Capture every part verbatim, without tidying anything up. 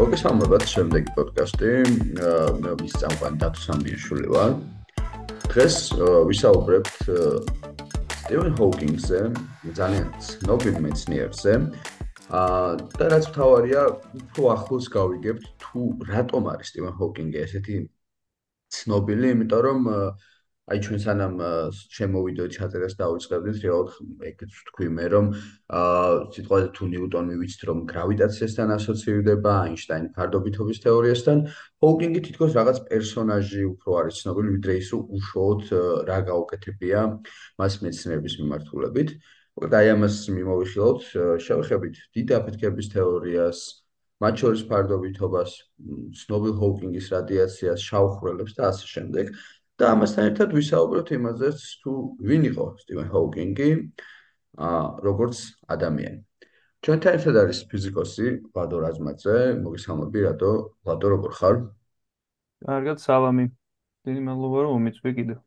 მოგესალმებით, შემდეგი პოდკასტი. მე მის წამყვანი დათო სამბიაშვილი ვარ. დღეს ვისაუბრებთ სტივენ ჰოკინგზე, ძალიან ცნობილ მეცნიერზე. აა და რაც მთავარია, უფრო ახლოს გავიგებთ თუ რატომ არის სტივენ ჰოკინგი ესეთი ცნობილი, იმიტომ რომ აი ჩვენ სანამ ჩემო ვიდეო ჩაწერას დავიწყებდით, რეალურად ეგეც ვთქვი მე, რომ აა სიტყვაზე თუ ნიუტონი ვიცით, რომ გრავიტაციასთან ასოცირდება, აინშტაინის ფარდობითობის თეორიასთან, ჰოკინგი თითქოს რაღაც პერსონაჟი უფრო არის ცნობილი, ვიდრე ის, რომ უშუალოდ რა გაუკეთებია მას მეცნიერების მიმართულებით. მოკლედ აი ამას მიმოვიხილავთ, შევეხებით დიდ აფეთქების თეორიას, მათ შორის ფარდობითობას, ცნობილ ჰოკინგის რადიაციას, შავ ხვრელებს და ასე შემდეგ. და ამასთან ერთად ვისაუბრებთ იმაზეც, თუ ვინ იყო სტივენ ჰოკინგი, აა როგორც ადამიანი. ჩვენთან ერთად არის ფიზიკოსი ლადო რაზმაძე, მოგესალმები რადო, ლადო როგორ ხარ? კარგად, სალამი. დიდი მადლობა რომ მომიწვი კიდევ.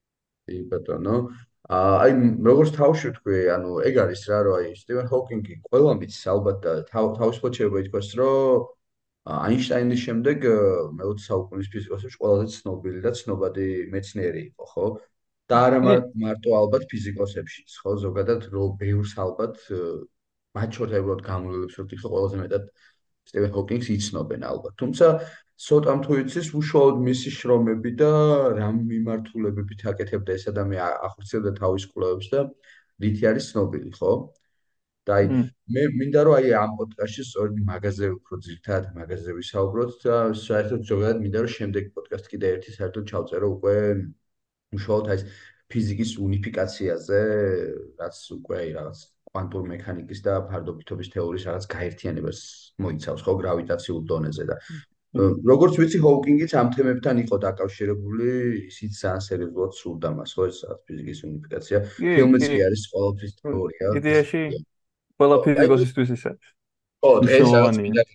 კი ბატონო. აა აი როგორც თავში ვთქვი, ანუ ეგ არის რა, რომ აი სტივენ ჰოკინგი ყველა მის ალბათ თავისუფლად შეიძლება ითქვას, რომ აინშტაინის შემდეგ მეოცე საუკუნის ფიზიკოსებში ყველაზე ცნობილი და ცნობადი მეცნიერი იყო, ხო? და არა კი, მარტო ალბათ ფიზიკოსებშიც, ხო? ზოგადად რო ბევრს ალბათ მათ შორის უბრალოდ გამოვლენებს რო თიხო ყველაზე მეტად სტივენ ჰოკინგს იცნობენ ალბათ. თუმცა ცოტამ თუ იცის უშუალოდ მისი შრომები და რამ მიმართულებებით აკეთებდა ეს ადამიანი ახორციელებდა თავის კვლევებს და რითი არის ცნობილი, ხო? და აი მ, მე მინდა რომ აი ამ პოდკასტში სწორედ მაგაზე უფრო ძირითადად მაგაზე ვისაუბროთ და საერთოდ ზოგადად მინდა რომ შემდეგი პოდკასტი კიდე ერთი საერთოდ ჩავწერო უკვე უშუალოდ აი ეს ფიზიკის უნიფიკაციაზე, რაც უკვე აი რაღაც კვანტურ მექანიკის და ფარდობითობის თეორიის რაღაც გაერთიანებას მოიცავს, ხო, გრავიტაციულ დონეზე და მ, როგორც ვიცი, ჰოუკინგიც ამ თემებთან იყო დაკავშირებული, ისიც ძალიან სერიოზულად სურდა მას, ხო, ეს რაღაც ფიზიკის უნიფიკაცია. კი, ფილმიც კი. კი არის ყოველთვის თეორია. იდეაში ყველა აი ფიზიკოსისთვის ის არის ხო, ეს რაღაც მნიშვნელოვანია. მინდა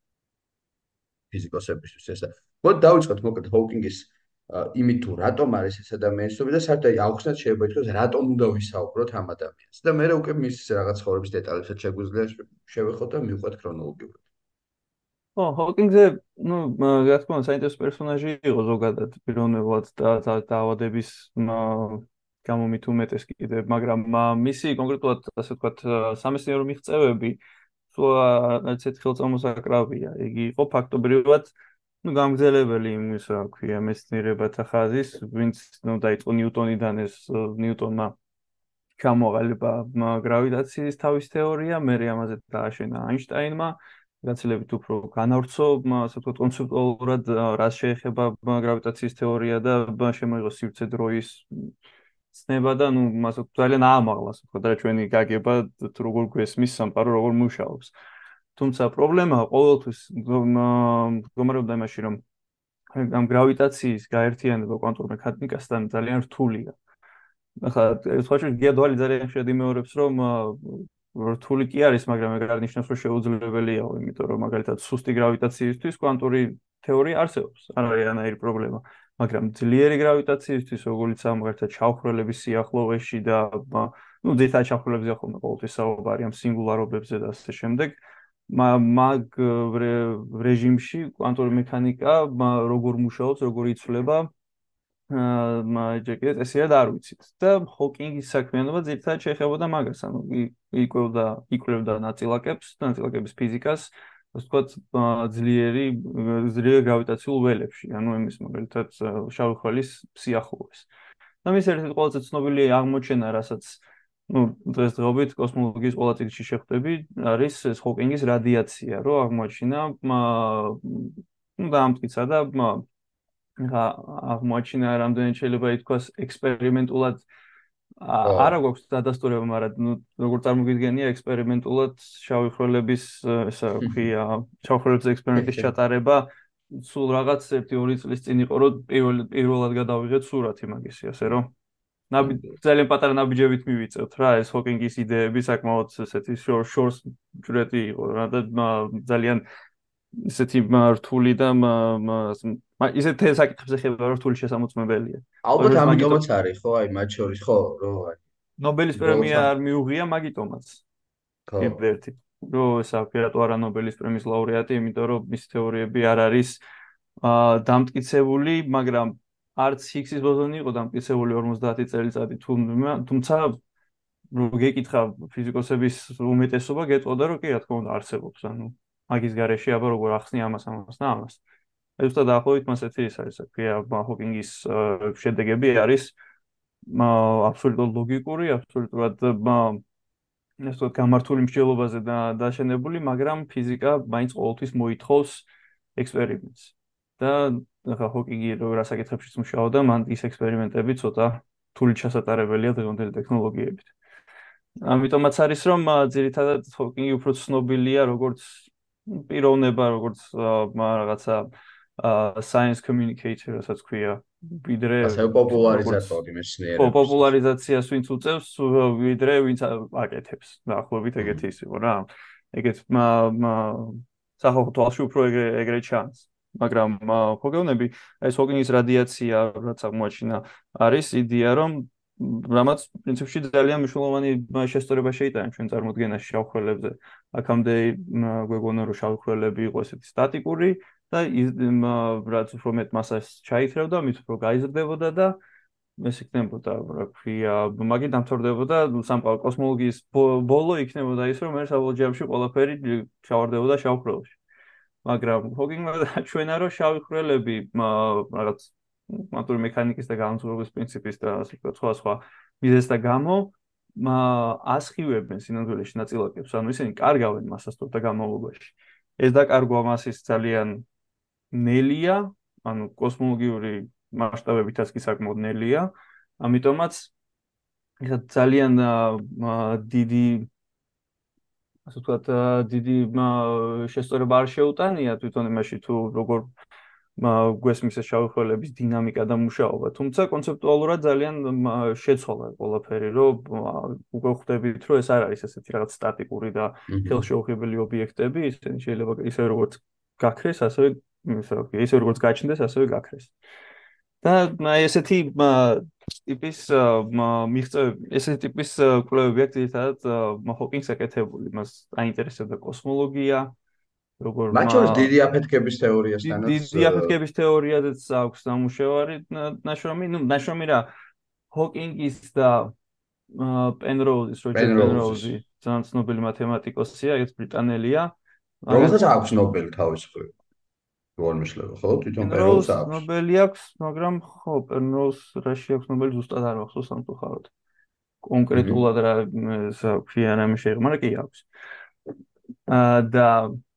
ფიზიკოსებისთვის ესა. მოდი დავიწყოთ მოკლედ ჰოუკინგის იმით თუ რატომ არის ეს ადამიანები და საერთოდ აი აუხსნათ შეიძლება ითქვას რატომ უნდა ვისაუბროთ ამ ადამიანს. და მე უკვე მის რაღაც ცხოვრების დეტალებსაც შეგვიძლია შევეხოთ და მივყვეთ ქრონოლოგიურად. ო, ჰოკინგზე, ну, რა თქმა უნდა, საინტერესო პერსონაჟი იყო ზოგადად პიროვნებად და დაავადების გამო მით უმეტეს კიდე, მაგრამ მისი კონკრეტულად ასე ვთქვათ, სამეცნიერო მიღწევები სულ ეცეთ ხელწამოსაკრავია. იგი იყო ფაქტობრივად ну გამგზელებელი იმის რა ქვია მეცნიერებათა ხაზის, ვინც ну დაიწყო ნიუტონიდან ეს ნიუტონმა ჩამოყალიბა გრავიტაციის თავის თეორია, მერე ამაზე დააშენა აინშტაინმა, გაცილებით უფრო განავრცო, ასე ვთქვათ, კონცეპტუალურად რაც შეეხება გრავიტაციის თეორია და შემოიღო სივრცე დროის ცნება და ну მას ძალიან აამაღლა, ასე ვთქვათ, რა ჩვენი გაგება თუ როგორ გვესმის სამყარო როგორ მუშაობს. თუმცა პრობლემა ყოველთვის მდგომარეობდა იმაში, რომ ამ გრავიტაციის გაერთიანება კვანტურ მექანიკასთან ძალიან რთულია. ახლა სხვათა გიადვალი ძალიან ხშირად იმეორებს, რომ რთული კი არის, მაგრამ ეგ არ ნიშნავს, რომ შეუძლებელია, იმიტომ რომ მაგალითად სუსტი გრავიტაციისთვის კვანტური თეორია არსებობს, არ არის არანაირი პრობლემა. მაგრამ ძლიერი გრავიტაციისთვის, როგორიცაა მაგალითად შავხვრელების სიახლოვეში და ну ძირითადად შავხვრელებზე ახლა ყოველთვის საუბარი ამ სინგულარობებზე და ასე შემდეგ, მაგ რეჟიმში კვანტური მექანიკა როგორ მუშაობს, როგორ იცვლება მაჯეკეთ ესე არ ვიცით და ჰოკინგის საქმიანობა ძირითადად შეეხებოდა მაგას, ანუ იკვლევდა იკვლევდა ნაწილაკებს, ნაწილაკების ფიზიკას, ასე ვთქვათ, ძლიერი ძლიერ გრავიტაციულ ველებში, ანუ εμის მაგალითად შავი ხვრელის სიახლოვეს. და მის ერთ-ერთი ყველაზე ცნობილი აღმოჩენა, რასაც ну დღესდღეობით კოსმოლოგიის ყველა წიგნში შეხვდები, არის ეს ჰოკინგის რადიაცია, რო აღმოაჩინა ну დაამტკიცა და ხა აღმოაჩინა რამდენად შეიძლება ითქვას ექსპერიმენტულად არა გვაქვს დადასტურება, მაგრამ ნუ როგორ წარმოგიდგენია ექსპერიმენტულად შავი ხვრელების ესა ქვია შავი ხვრელების ექსპერიმენტის ჩატარება სულ რაღაც ერთი ორი წლის წინ იყო, რომ პირველ პირველად გადავიღეთ სურათი მაგისი, ასე რომ ნაბი ძალიან პატარა ნაბიჯებით მივიწევთ რა, ეს ჰოკინგის იდეები საკმაოდ ესეთი შორს ჯვრეთი იყო რა და ძალიან ისეთი რთული და ისეთ საკითხებზე ხება რთული შესამოწმებელია. ალბათ ორივეს მაგიტომ ამიტომაც არის, ხო, აი მათ შორის, ხო, რომ აი ნობელის ბოლო პრემია ხან არ მიუღია მაგიტომაც. ხო. კიდევ ერთი. რომ ესა ფერატო არა ნობელის პრემიის ლაურეატი, იმიტომ რომ მის თეორიები არ არის აა დამტკიცებული, მაგრამ არც ჰიგსის ბოზონი იყო დამტკიცებული ორმოცდაათი წელიწადი, თუმცა რო გეკითხა ფიზიკოსების უმეტესობა გეტყოდა რომ კი რა თქმა უნდა არსებობს, ანუ მაგის გარეშე აბა როგორ ახსნი ამას ამას და ამას. ეს უბრალოდ დაახლოებით მასეთი ის არის, ქვია ჰოკინგის შედეგები არის აბსოლუტურად ლოგიკური, აბსოლუტურად ეს თქო გამართული მსჯელობაზე და დაშენებული, მაგრამ ფიზიკა მაინც ყოველთვის მოითხოვს ექსპერიმენტს. და ახლა ჰოკინგი რო რასაკითხებშიც მუშაობდა, მან ის ექსპერიმენტები ცოტა თulit ჩასატარებელია დღევანდელი ტექნოლოგიებით. ამიტომაც არის რომ ძირითადად ჰოკინგი უფრო ცნობილია როგორც პიროვნება, როგორც რაღაცა science communicator, რასაც ქვია, ვიდრე ასე პოპულარიზატორი მეცნიერების. პოპულარიზაციას ვინც უწევს, ვიდრე ვინც აკეთებს. დაახლოებით ეგეთი ის იყო რა. ეგეთ სახალხო თვალში უფრო ეგრე ჩანს. მაგრამ ჰოკეონები, ეს ჰოკინგის რადიაცია, რაც აღმოაჩინა, არის იდეა, რომ რამაც პრინციპში ძალიან მნიშვნელოვანი შესწორება შეიტანა ჩვენ წარმოდგენაში შავხვრელებზე. აქამდე გვეგონა რომ შავხვრელები იყო ესეთი სტატიკური და რაც უფრო მეტ მასას ჩაითრევდა, მით უფრო გაიზრდებოდა და ეს იქნებოდა, რა ქვია, მაგით დამთავრდებოდა სამყარო კოსმოლოგიის ბოლო იქნებოდა ის, რომ ერთ საბოლოო ჯამში ყველაფერი ჩავარდებოდა შავხვრელში. მაგრამ ჰოკინგმა დააჩვენა, რომ შავი ხვრელები რაღაც კვანტური მექანიკის და განსხვავების პრინციპის და ასე ვთქვათ, სხვა სხვა მიზეზთა გამო ასხივებენ სინამდვილეში ნაწილაკებს, ანუ ისინი კარგავენ მასასწორთა განმავლობაში. ეს დაკარგვა მასის ძალიან ნელია, ანუ კოსმოლოგიური მასშტაბებითაც კი საკმაოდ ნელია, ამიტომაც ეს ძალიან დიდი ასე ვთქვათ, დიდი შესწორება არ შეუტანია თვითონ იმაში თუ როგორ გვესმის ეს შავი ხვრელების დინამიკა და მუშაობა, თუმცა კონცეპტუალურად ძალიან შეცვალა ყველაფერი, რომ უკვე ხვდებით, რომ ეს არ არის ესეთი რაღაც სტატიკური და ხელშეუხებელი ობიექტები, ისინი შეიძლება ისე როგორც გაქრეს, ასევე ისე როგორც გაჩნდეს, ასევე გაქრეს. და ესეთი ტიპის მიღწევები, ესეთი ტიპის კვლევები აქვს ერთად ჰოკინგს აკეთებული, მას აინტერესებდა კოსმოლოგია, როგორ მათ შორის დიდი აფეთქების თეორიასთანაც დიდი აფეთქების თეორიაზეც აქვს ნამუშევარი ნაშრომი, ну, ნაშრომი რა, ჰოკინგის და პენროუზის, როჯერ პენროუზი, ძალიან ცნობილი მათემატიკოსია, ეს ბრიტანელია. რომელსაც აქვს ნობელი თავისუფლება. გორმიშლება, ხო? თვითონ პენროუზს აქვს. ნობელი აქვს, მაგრამ ხო, პენროუზს რაში აქვს ნობელი ზუსტად არ მახსოვს სამწუხაროდ. კონკრეტულად რა ქვია რამე შეიღო, მაგრამ კი აქვს. აა და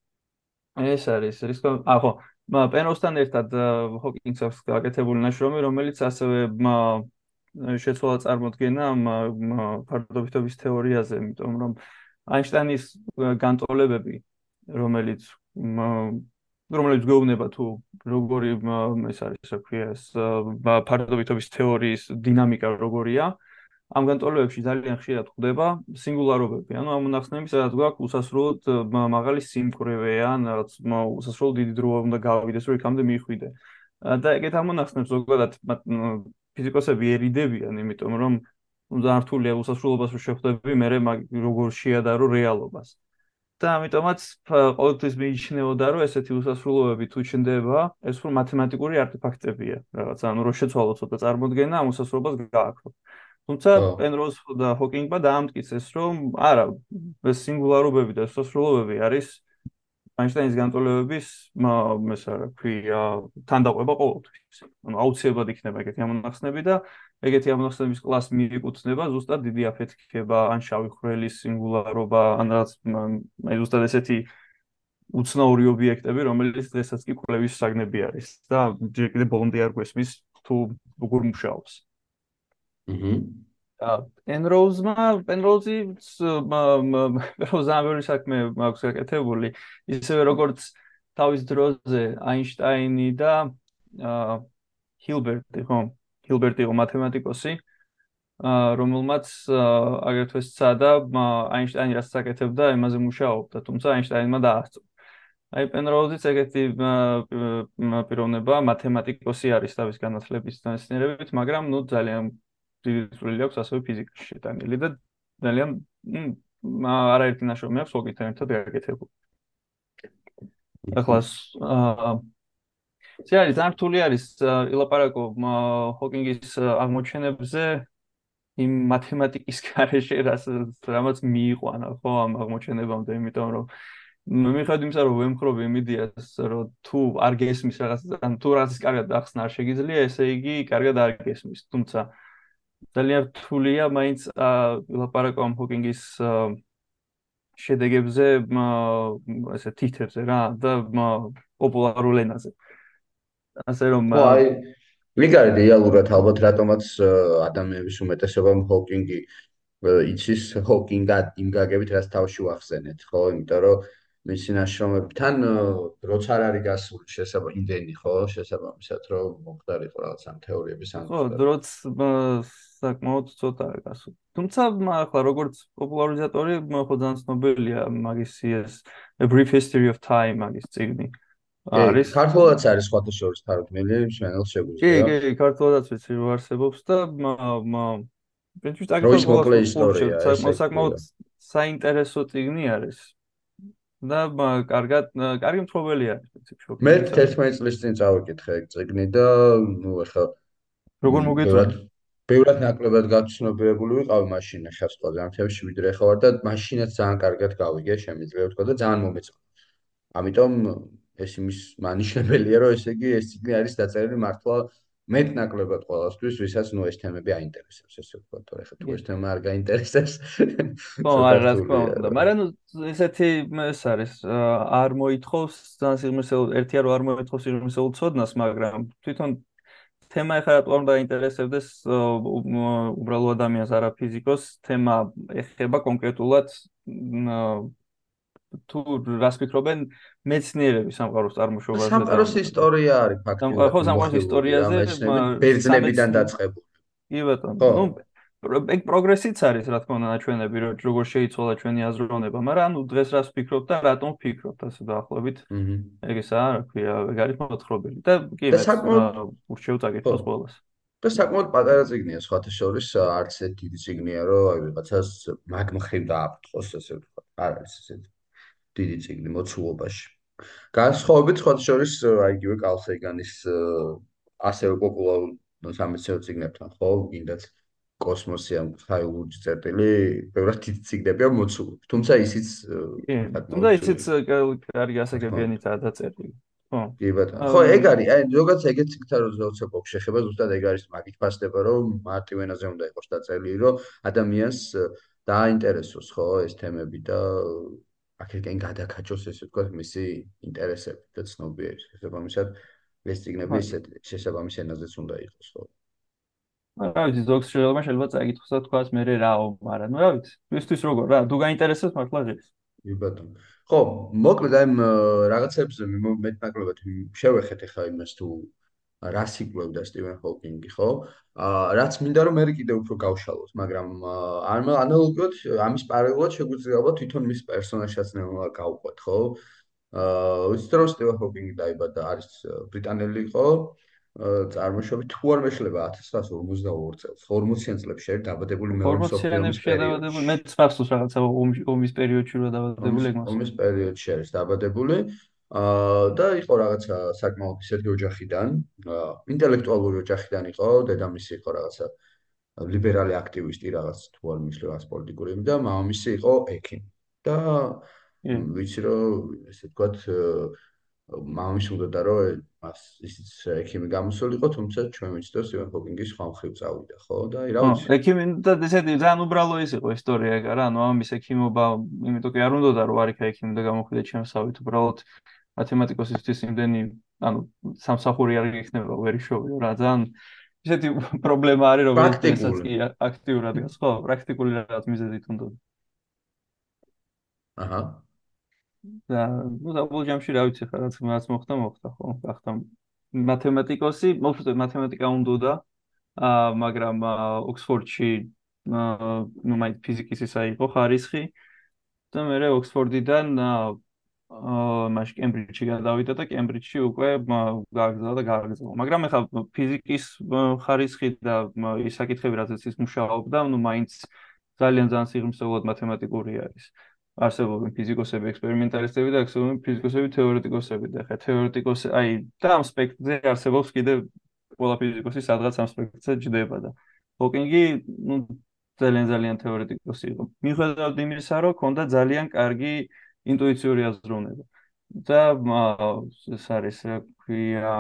ეს არის რისკო, აა ხო, პენროუზთან ერთად ჰოკინგს აქვს გაკეთებული ნაშრომი, რომელიც ასევე შეცვალა წარმოდგენა ფარდობითობის თეორიაზე, იმიტომ რომ აინშტაინის განტოლებები, რომელიც რომელიც გვეუბნება თუ როგორი ეს არის, რა ქვია, ეს ფარდობითობის თეორიის დინამიკა როგორია, ამ განტოლებებში ძალიან ხშირად ხდება სინგულარობები. ანუ ამ მონახსნები, სადაც გვაქვს უსასრულოდ მაღალი სიმკვრივე ან რაღაც უსასრულოდ დიდი დრო უნდა გავიდეს, რომ იქამდე მიხვიდე. და ეგეთ ამ მონახსნებს ზოგადად ფიზიკოსები ერიდებიან, იმიტომ რომ ძალიან რთულია უსასრულობას რო შეხვდები, მე როგორ შეადარო რეალობას. და ამიტომაც ყოველთვის მიიჩნეოდა, რომ ესეთი უსასრულოები თუ ჩნდება, ეს უფრო მათემატიკური არტეფაქტებია, რაღაც, ანუ რო შეცვალო ცოტა წარმოდგენა, ამ უსასრულობას გააქვთ. თუმცა პენროუზ და ჰოკინგმა დაამტკიცეს, რომ არა, ეს სინგულარობები და უსასრულოები არის აინშტაინის განტოლებების, ეს რა ქვია, თანდაყვება ყოველთვის. ანუ აუცილებლად იქნება ეგეთი ამონახსნები და ეგეთი ამონახსნების კლასს მიეკუთვნება ზუსტად დიდი აფეთქება, ან შავი ხვრელის სინგულარობა, ან რაღაც ზუსტად ესეთი უცნაური ობიექტები, რომელიც დღესაც კი კვლევის საგნები არის და ჯერ კიდევ ბოლომდე არ გვესმის თუ როგორ მუშაობს. აჰა. პენროუზმა, პენროუზი პენროუზი საქმე აქვს გაკეთებული, ისევე როგორც თავის დროზე აინშტაინი და ჰილბერტი, ხო? ჰილბერტი იყო მათემატიკოსი, რომელმაც აგრეთვე სცადა აინშტაინი რაც აკეთებდა, იმაზე მუშაობდა, თუმცა აინშტაინმა დაასწრო. აი პენროუზიც ეგეთი პიროვნება, მათემატიკოსი არის თავის განათლების მაგრამ ნუ ძალიან დიდი წვლილი აქვს ასევე ფიზიკაში შეტანილი და ძალიან არაერთი ნაშრომი აქვს ჰოკინგთან ერთად გაკეთებული. ახლა აა ეს არის ძალიან რთული არის ილაპარაკო ჰოკინგის აღმოჩენებზე იმ მათემატიკის გარეშე, რამაც მიიყვანა ხო ამ აღმოჩენებამდე, იმიტომ რომ მიხედვით იმისა, რომ ვემხრობი იმ იდეას, რომ თუ არ გესმის რაღაც, ან თუ რაღაცის კარგად ახსნა არ შეგიძლია, ესე იგი კარგად არ გესმის. თუმცა ძალიან რთულია მაინც ვილაპარაკო ამ ჰოკინგის შედეგებზე, ესე თითებზე რა და პოპულარულ ენაზე. ასე რომ ხო, აი, მიგარი რეალურად ალბათ რატომაც ადამიანების უმეტესობამ ჰოკინგი იცის ჰოკინგა იმ გაგებით, რაც თავში ვახსენეთ, ხო? იმიტომ რომ მისი ნაშრომებთან როც არ არის გასული შესაძლოა იმდენი, ხო, შესაბამისად, რომ მოხდარიყო რაღაც ამ თეორიების ამ ხო, დროც საკმაოდ ცოტა არის გასული. თუმცა ახლა როგორც პოპულარიზატორი ხო ძალიან ცნობილია მაგის ეს A Brief History of Time მაგის წიგნი. არის ქართულადაც არის სხვათა შორის თარგმნილი, შენელს შეგვიძლია. კი, კი, ქართულადაც ვიცი რომ არსებობს და პრინციპში როის წაკითხვა მოკლე ყოველას ისტორია, საკმაოდ საკმაოდ საინტერესო წიგნი არის. და კარგად, კარგი მფლობელი არის პრინციპში. მე თერთმეტი წლის წინ წავიკითხე ეგ წიგნი და ნუ ახლა როგორ მოგეწონა? ბევრად ნაკლებად გაცნობიერებული ვიყავი მაშინ ახლა სხვა ზამთრებში ვიდრე ხარ და მაშინაც ძალიან კარგად გავიგე, შემიძლია ვთქვა და ძალიან მომეწონა. ამიტომ ეს იმის მანიშნებელია, რომ ესე იგი ეს წიგნი არის დაწერილი მართლა მეტ ნაკლებად ყველასთვის, ვისაც ნუ ეს თემები აინტერესებს, ესე ვთქვა, თორე ხა თუ ეს თემა არ გაინტერესებს. ხო, არა, რა თქმა უნდა. მაგრამ ნუ ესეთი ეს არის, არ მოითხოვს ძალიან სიღრმისეულ, ერთია რომ არ მოითხოვს სიღრმისეულ ცოდნას, მაგრამ თვითონ თემა ეხლა რატომ არ დაინტერესებდეს უბრალო ადამიანს, არა ფიზიკოს, თემა ეხება კონკრეტულად თუ რას ფიქრობენ მეცნიერები სამყაროს წარმოშობაზე და სამყაროს ისტორია არის ფაქტიურად. ხო, სამყაროს ისტორიაზე ბერძნებიდან დაწყებული. კი ბატონო. ნუ ეგ პროგრესიც არის, რა თქმა უნდა, ნაჩვენები, რომ როგორ შეიცვალა ჩვენი აზროვნება, მაგრამ ანუ დღეს რას ფიქრობთ და რატომ ფიქრობთ ასე დაახლოებით. ეგ ესაა, რა ქვია, ეგ არის მოთხრობილი და კი მე ურჩევ წაკითხოს ყველას. და საკმაოდ პატარა წიგნია, სხვათა შორის არც ეს დიდი წიგნია, რომ აი ვიღაცას მაგ მხრივ დააფრთხოს, ასე ვთქვა. არ არის ესეთი დიდი წიგნი მოცულობაში. განსხვავებით სხვათა შორის აი იგივე კარლ სეგანის ასევე პოპულარულ სამეცნიერო წიგნებთან, ხო, კიდაც კოსმოსი ამ ხაილურჯი წერტილი, ბევრად დიდი წიგნებია მოცულობ. თუმცა ისიც თუმცა ისიც კარგი ასაგებიანითაა დაწერილი. ხო. კი ბატონო. ხო, ეგ არის, აი ზოგადად ეგეთ წიგნთან როცა გვაქვს შეხება, ზუსტად ეგ არის მაგით ფასდება, რომ მარტივ ენაზე უნდა იყოს დაწერილი, რომ ადამიანს დააინტერესოს, ხო, ეს თემები და აქედან გადაკაჭოს, ესე ვთქვათ, მისი ინტერესები და ცნობიერება. შესაბამისად, ეს წიგნები ისეთ შესაბამის ენაზეც უნდა იყოს, ხო. რა ვიცი, ზოგს შეიძლება შეიძლება წაიკითხოს და თქვას მე რაო, მაგრამ რა ვიცი, ვისთვის როგორ რა, თუ გაინტერესებს მართლა ღირს. კი ბატონო. ხო, მოკლედ აი რაღაცებზე მეტნაკლებად შევეხეთ ახლა იმას თუ რას იკვლევდა სტივენ ჰოკინგი, ხო? აა რაც მინდა რომ მე კიდე უფრო გავშალოთ, მაგრამ ანალოგიურად ამის პარალელურად შეგვიძლია ალბათ თვითონ მის პერსონაჟსაც ნელა გავყვეთ, ხო? აა ვიცით რომ სტივენ ჰოკინგი დაიბადა, არის ბრიტანელი იყო, წარმოშობით თუ არ მეშლება ათას ცხრაასი ორმოცდაორი წელს, ორმოციან წლებში არის დაბადებული მეორე მსოფლიო ომის პერიოდში. მე ცხრაასი რაღაცა ომის პერიოდში რა დაბადებული ეგ მას. ომის პერიოდში არის დაბადებული. აა და იყო რაღაცა საკმაოდ ისეთი ოჯახიდან, ინტელექტუალური ოჯახიდან იყო, დედამისი იყო რაღაცა ლიბერალი აქტივისტი, რაღაც თუ არ მისლი რაღაც პოლიტიკური და მამამისი იყო ექიმი. და ვიცი რომ ესე ვთქვათ მამამის უნდოდა რომ მას ისიც ექიმი გამოსულიყო, თუმცა ჩვენ ვიცით რომ სტივენ ჰოკინგი სხვა მხრივ წავიდა, ხო? და აი რა ვიცი. ექიმი და ესეთი ძალიან უბრალო ის იყო ისტორია ეგ რა, ანუ მამამის ექიმობა, იმიტომ კი არ უნდოდა რომ არ იქა ექიმი და გამოხვიდა ჩემსავით, უბრალოდ მათემატიკოსისთვის იმდენი, ანუ სამსახური არ იქნება ვერი შოვიო რა, ძალიან ესეთი პრობლემა არის რომ ესაც კი აქტიურად გას, ხო, პრაქტიკული რაღაც მიზეზით უნდოდა. აჰა. და ნუ საბოლოო ჯამში რა ვიცი ხა რაც მას მოხდა მოხდა ხო გახდა მათემატიკოსი მოხდა მათემატიკა უნდოდა აა მაგრამ ოქსფორდში ნუ მაინც ფიზიკის ისა იყო ხარისხი და მე ოქსფორდიდან აა მაშ კემბრიჯში გადავიდა და კემბრიჯში უკვე გააგზავნა და გააგზავნა მაგრამ ეხა ფიზიკის ხარისხი და ის საკითხები რაზეც ის მუშაობდა ნუ მაინც ძალიან ძალიან სიღრმისეულად მათემატიკური არის. არსებობენ ფიზიკოსები, ექსპერიმენტალისტები და არსებობენ ფიზიკოსები, თეორეტიკოსები და ხა თეორეტიკოსი, აი და ამ სპექტრზე არსებობს კიდე ყველა ფიზიკოსი სადღაც ამ სპექტრზე ჯდება და ჰოკინგი, ну, ძალიან ძალიან თეორეტიკოსი იყო. მიუხედავად იმისა, რომ ჰქონდა ძალიან კარგი ინტუიციური აზროვნება. და ეს არის, რა ქვია,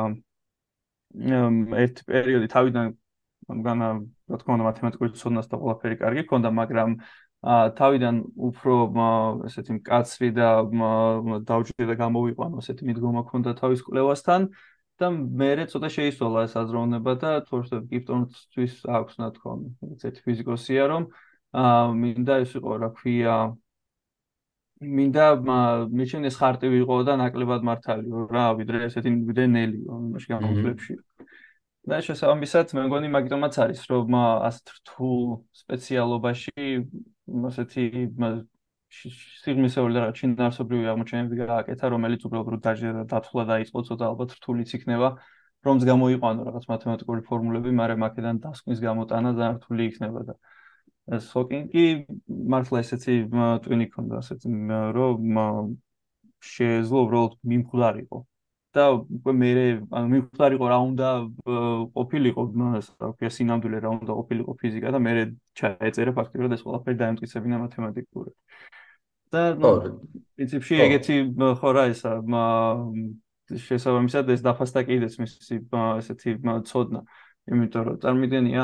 ერთ პერიოდი თავიდან გამგანა, რა თქმა უნდა, მათემატიკური ცოდნას და ყველაფერი კარგი ჰქონდა, მაგრამ თავიდან უფრო ესეთი მკაცრი და დაუჭირდა და გამოვიყვანო ესეთი მიდგომა ჰქონდა თავის კვლევასთან და მერე ცოტა შეისვალა ეს აზროვნება და თორსა გიპტონთვის აქვს ნათქვამი. ესეთი ფიზიკოსია, რომ მინდა ის იყო, რა ქვია, მინდა მიჩნდეს ხარტივი იყო და ნაკლებად მართალიო რა, ვიდრე ესეთი ვიდრე ნელიო, იმაში გამოსვლებში. და შესაბამისად, მე მგონი მაგიტომაც არის, რომ ასეთ რთულ სპეციალობაში ასეთი სიღრმისეული რაღაც შინაარსობრივი აღმოჩენები გააკეთა, რომელიც უბრალოდ დაჟე დათვლა დაიწყო, ცოტა ალბათ რთულიც იქნება, რომც გამოიყვანო რაღაც მათემატიკური ფორმულები, მაგრამ აქედან დასკვნის გამოტანა ძალიან რთული იქნება და ეს ჰოკინგი მართლა ესეთი ტვინი ქონდა, ასეთი რომ შეეძლო უბრალოდ მიმხდარიყო. და უკვე მე ანუ მიმხდარიყო რა უნდა ყოფილიყო, რა ქვია, სინამდვილე რა უნდა ყოფილიყო ფიზიკა და მე ჩაეწერა ფაქტიურად ეს ყველაფერი დაემტკიცებინა მათემატიკურად. და ნუ პრინციპში ეგეთი ხო რა ისა შესაბამისად ეს დაფასდა კიდეც მისი ესეთი ცოდნა, იმიტომ რომ წარმოგიდგენია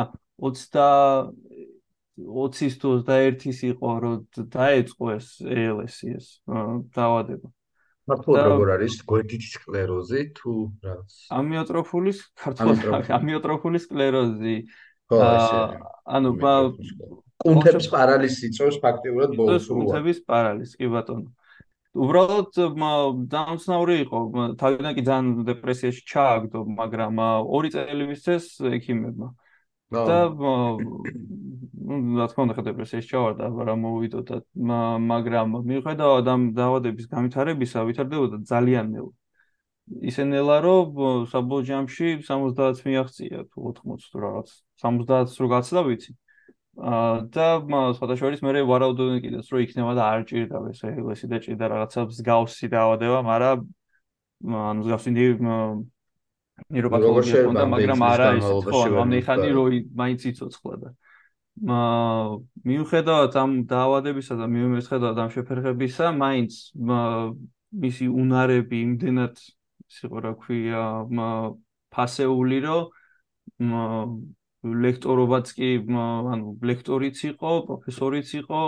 ოცის თუ ოცდაერთის იყო რომ დაეწყო ეს ე ელ ესი ეს დაავადება. ქართულად როგორ არის გვერდითი სკლეროზი თუ რაც? ამიოტროფული ქართულად ამიოტროფული სკლეროზი. ხო, ესე. ანუ კუნთების პარალიზს იწვევს ფაქტიურად ბოლოს რუა. კუნთების პარალიზს, კი ბატონო. უბრალოდ დამცნაური იყო, თავიდან კი ძალიან დეპრესიაში ჩააგდო, მაგრამ ორი წელი მისცეს ექიმებმა. და რა თქმა უნდა, დეპრესიაში ჩავარდა, რა მოვიდო და მაგრამ მიუხედავად ამ დაავადების განვითარებისა, ვითარდებოდა ძალიან ნელა. ისე ნელა, რომ საბოლოო ჯამში სამოცდაათს მიაღწია თუ ოთხმოცს თუ რაღაც, სამოცდაათს რო გაცდა ვიცი. და სხვათა შორის მე ვარაუდობდი კიდეც რომ იქნება და არ ჭირდა ეს ე ელ ესი და ჭირდა რაღაცა მსგავსი დაავადება, მაგრამ ანუ მსგავსი ნეიროპათოლოგია ჰქონდა, მაგრამ არა ისეთ ხო, ამნიხანი რომ მაინც იცოცხლა და მიუხედავად ამ დაავადებისა და მიუხედავად ამ შეფერხებისა, მაინც მისი უნარები იმდენად იყო, რა ქვია, ფასეული, რომ ლექტორობაც კი, ანუ ლექტორიც იყო, პროფესორიც იყო,